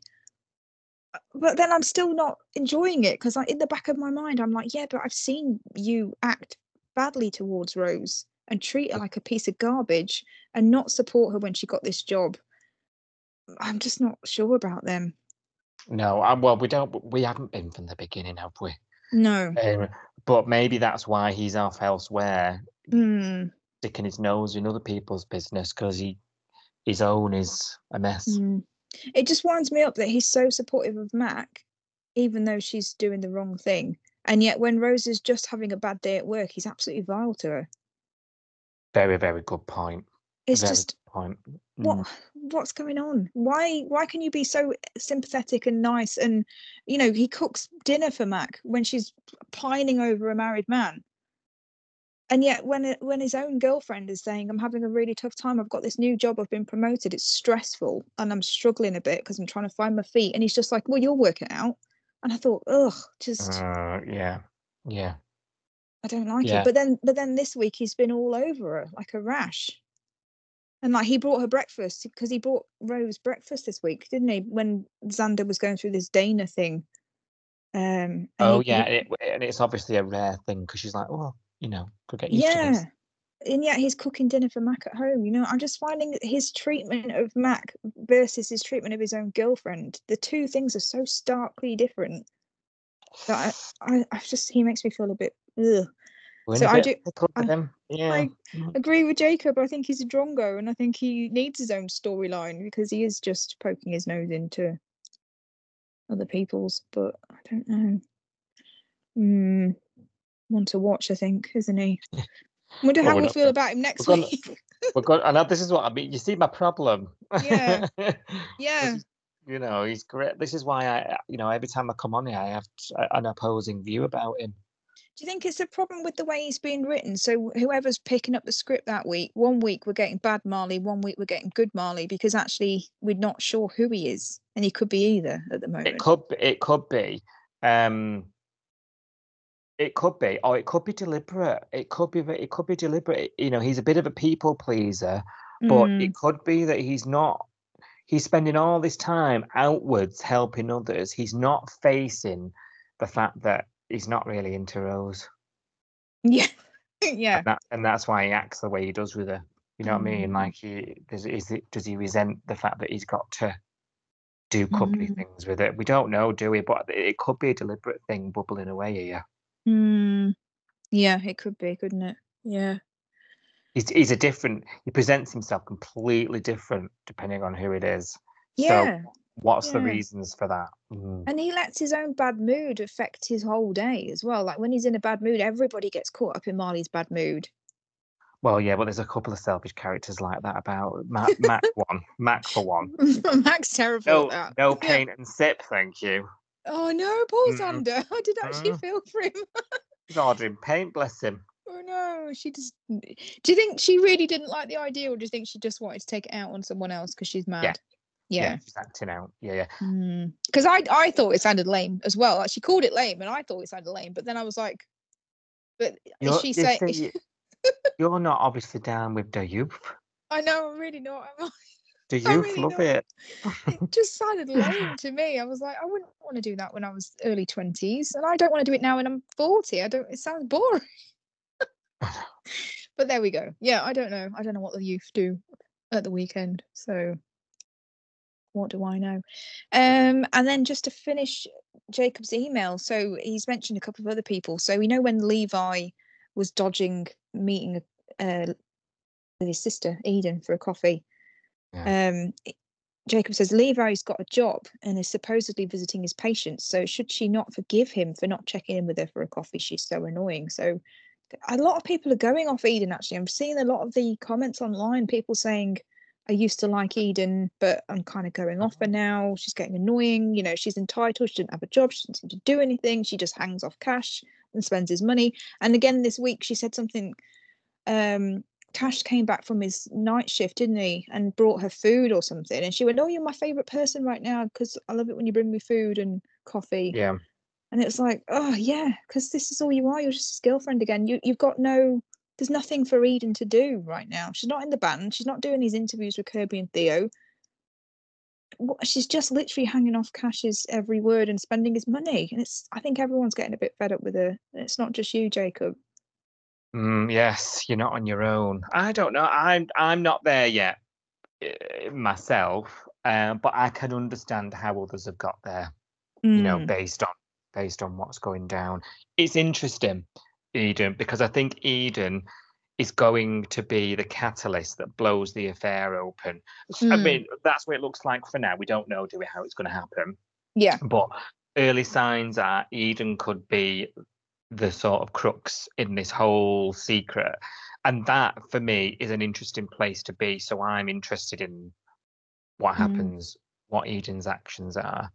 S6: But then I'm still not enjoying it because in the back of my mind, I'm like, yeah, but I've seen you act badly towards Rose and treat her like a piece of garbage and not support her when she got this job. I'm just not sure about them.
S5: No, well, we haven't been from the beginning, have we?
S6: No.
S5: But maybe that's why he's off elsewhere,
S6: Mm.
S5: sticking his nose in other people's business because his own is a mess.
S6: Mm. It just winds me up that he's so supportive of Mac, even though she's doing the wrong thing. And yet when Rose is just having a bad day at work, he's absolutely vile to her.
S5: Very, very good point.
S6: It's
S5: Very
S6: just,
S5: good point.
S6: what's going on? Why can you be so sympathetic and nice? And, you know, he cooks dinner for Mac when she's pining over a married man. And yet when his own girlfriend is saying, I'm having a really tough time, I've got this new job, I've been promoted, it's stressful and I'm struggling a bit because I'm trying to find my feet. And he's just like, well, you'll work it out. And I thought, just
S5: yeah.
S6: I don't like
S5: Yeah.
S6: it. But then this week he's been all over her like a rash. And like he brought her breakfast because he brought Rose breakfast this week, didn't he? When Xander was going through this Dana thing. And
S5: it's obviously a rare thing because she's like, oh, you know, could get used to this.
S6: And yet he's cooking dinner for Mac at home. You know, I'm just finding his treatment of Mac versus his treatment of his own girlfriend. The two things are so starkly different that he makes me feel a bit ugh. So I agree with Jacob. I think he's a drongo, and I think he needs his own storyline because he is just poking his nose into other people's. But I don't know. One to watch, I think, isn't he? Wonder how we'll feel about him next week.
S5: I know this is what I mean. You see my problem.
S6: Yeah.
S5: You know, he's great. This is why every time I come on here, I have an opposing view about him.
S6: Do you think it's a problem with the way he's being written? So whoever's picking up the script that week, one week we're getting bad Marley, one week we're getting good Marley, because actually we're not sure who he is, and he could be either at the moment.
S5: It could be. It could be, or it could be deliberate. It could be deliberate. You know, he's a bit of a people pleaser, but it could be that he's not. He's spending all this time outwards helping others. He's not facing the fact that he's not really into Rose.
S6: Yeah.
S5: And that's why he acts the way he does with her. You know what I mean? Like, does he resent the fact that he's got to do company things with it? We don't know, do we? But it could be a deliberate thing bubbling away here.
S6: Yeah, it could be, couldn't it? Yeah.
S5: He presents himself completely different depending on who it is.
S6: Yeah.
S5: So what's the reasons for that?
S6: And he lets his own bad mood affect his whole day as well. Like when he's in a bad mood, everybody gets caught up in Marley's bad mood.
S5: Well, yeah, but there's a couple of selfish characters like that about Mac for one.
S6: Mac's terrible at that.
S5: No paint and sip, thank you.
S6: Oh no, poor Xander. I did actually feel for him.
S5: He's ordering paint, bless him.
S6: Oh no, she just. Do you think she really didn't like the idea, or do you think she just wanted to take it out on someone else because she's mad? Yeah,
S5: she's acting out. Yeah.
S6: Because I thought it sounded lame as well. Like she called it lame, and I thought it sounded lame. But then I was like, "But is she saying?"
S5: You're not obviously down with the youth.
S6: I know, I'm really not.
S5: The youth love it.
S6: It just sounded lame to me. I was like, I wouldn't want to do that when I was early 20s, and I don't want to do it now when I'm 40. It sounds boring. But there we go. Yeah, I don't know what the youth do at the weekend. So what do I know? And then just to finish Jacob's email, so he's mentioned a couple of other people. So we know when Levi was dodging meeting with his sister Eden for a coffee. Jacob says Levi's got a job and is supposedly visiting his patients. So should she not forgive him for not checking in with her for a coffee? She's so annoying. So a lot of people are going off Eden, actually. I'm seeing a lot of the comments online, people saying, I used to like Eden, but I'm kind of going off her now. She's getting annoying. You know, she's entitled. She didn't have a job. She doesn't seem to do anything. She just hangs off cash and spends his money. And again, this week, she said something Cash came back from his night shift, didn't he, and brought her food or something, and she went, "Oh, you're my favorite person right now because I love it when you bring me food and coffee."
S5: Yeah.
S6: And it was like, oh yeah, because this is all you are. You're just his girlfriend again. You've got no. There's nothing for Eden to do right now. She's not in the band. She's not doing these interviews with Kirby and Theo. She's just literally hanging off Cash's every word and spending his money. And I think everyone's getting a bit fed up with her. It's not just you, Jacob.
S5: Yes, you're not on your own. I don't know. I'm not there yet myself, but I can understand how others have got there. You know, based on what's going down. It's interesting, Eden, because I think Eden is going to be the catalyst that blows the affair open. I mean, that's what it looks like for now. We don't know, do we, how it's going to happen?
S6: Yeah.
S5: But early signs are Eden could be the sort of crux in this whole secret. And that, for me, is an interesting place to be. So I'm interested in what happens, what Eden's actions are.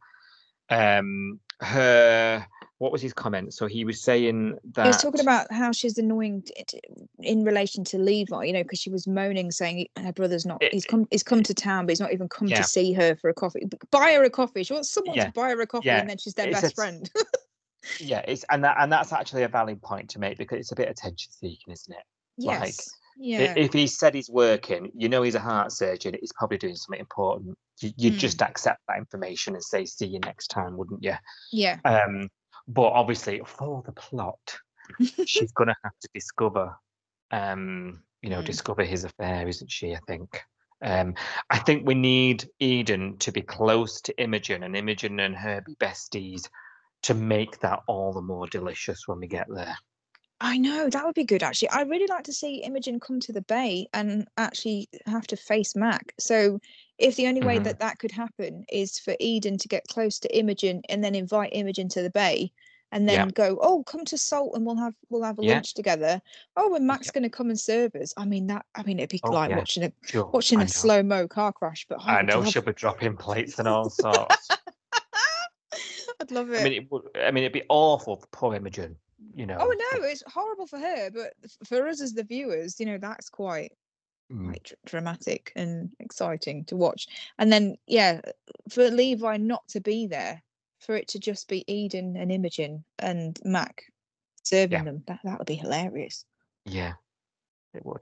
S5: What was his comment? So he was saying that
S6: he was talking about how she's annoying in relation to Levi, you know, because she was moaning, saying her brother's not. He's come to town, but he's not even come to see her for a coffee. Buy her a coffee. She wants someone to buy her a coffee, and then she's their best friend.
S5: And that's actually a valid point to make, because it's a bit attention seeking, isn't it?
S6: Yes.
S5: Like,
S6: yeah.
S5: If he said he's working, you know, he's a heart surgeon, he's probably doing something important. You'd just accept that information and say, see you next time, wouldn't you?
S6: Yeah.
S5: But obviously, for the plot, she's going to have to discover, discover his affair, isn't she? I think. I think we need Eden to be close to Imogen, and Imogen and her be besties to make that all the more delicious when we get there.
S6: I know, that would be good, actually. I'd really like to see Imogen come to the Bay and actually have to face Mac. So if the only way that could happen is for Eden to get close to Imogen and then invite Imogen to the Bay and then go, oh, come to Salt and we'll have a lunch together. Oh, and Mac's going to come and serve us. I mean, it'd be like watching a slow-mo car crash. But
S5: I know, she'll be dropping plates and all sorts.
S6: I'd love it.
S5: It'd be awful for poor Imogen. You know.
S6: Oh no, it's horrible for her, but for us as the viewers, you know, that's quite dramatic and exciting to watch. And then, for Levi not to be there, for it to just be Eden and Imogen and Mac serving them, that would be hilarious.
S5: Yeah, it would.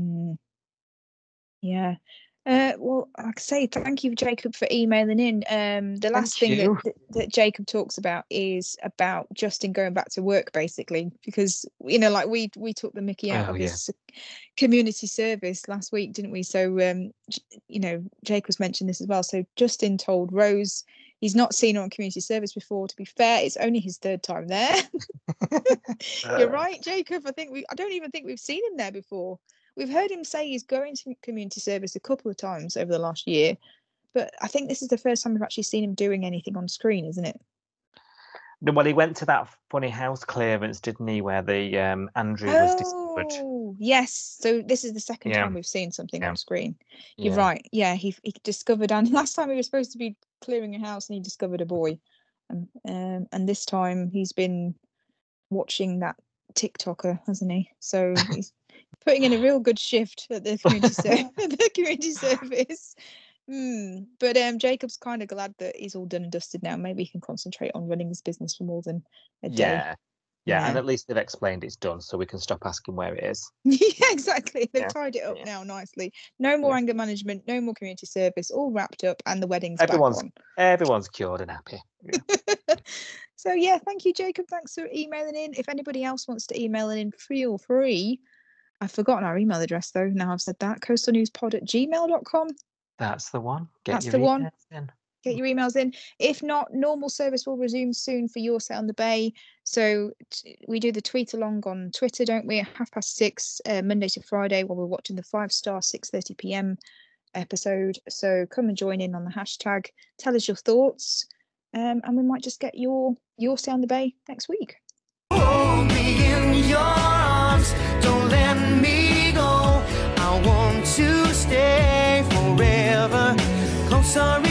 S6: Yeah. Well, like I say, thank you, Jacob, for emailing in. The last thing that Jacob talks about is about Justin going back to work, basically, because, you know, like we took the mickey out of his community service last week, didn't we? So, you know, Jacob's mentioned this as well. So Justin told Rose he's not seen her on community service before. To be fair, it's only his third time there. You're right, Jacob. I don't even think we've seen him there before. We've heard him say he's going to community service a couple of times over the last year, but I think this is the first time we've actually seen him doing anything on screen, isn't it?
S5: Well, he went to that funny house clearance, didn't he, where the Andrew was discovered?
S6: Oh, yes. So this is the second time we've seen something on screen. You're right. Yeah, he discovered, and last time he was supposed to be clearing a house and he discovered a boy. And this time he's been watching that TikToker, hasn't he? So he's putting in a real good shift at the community service. But Jacob's kind of glad that he's all done and dusted now. Maybe he can concentrate on running his business for more than a day.
S5: Yeah, and at least they've explained it's done, so we can stop asking where it is.
S6: Yeah, exactly. They've tied it up now nicely. No more anger management, no more community service, all wrapped up, and the wedding's back on.
S5: Everyone's cured and happy. Yeah.
S6: So, thank you, Jacob. Thanks for emailing in. If anybody else wants to email in, feel free. I've forgotten our email address, though. Now I've said that. coastalnewspod@gmail.com.
S5: That's the one.
S6: That's the one. Get your emails in. If not, normal service will resume soon for Your Set on the Bay. So we do the tweet along on Twitter, don't we? At 6:30, Monday to Friday, while we're watching the 5-star 6:30 p.m. episode. So come and join in on the hashtag. Tell us your thoughts, and we might just get your Stay on the Bay next week.
S7: Hold me in your arms, don't let me go. I want to stay forever. Closer.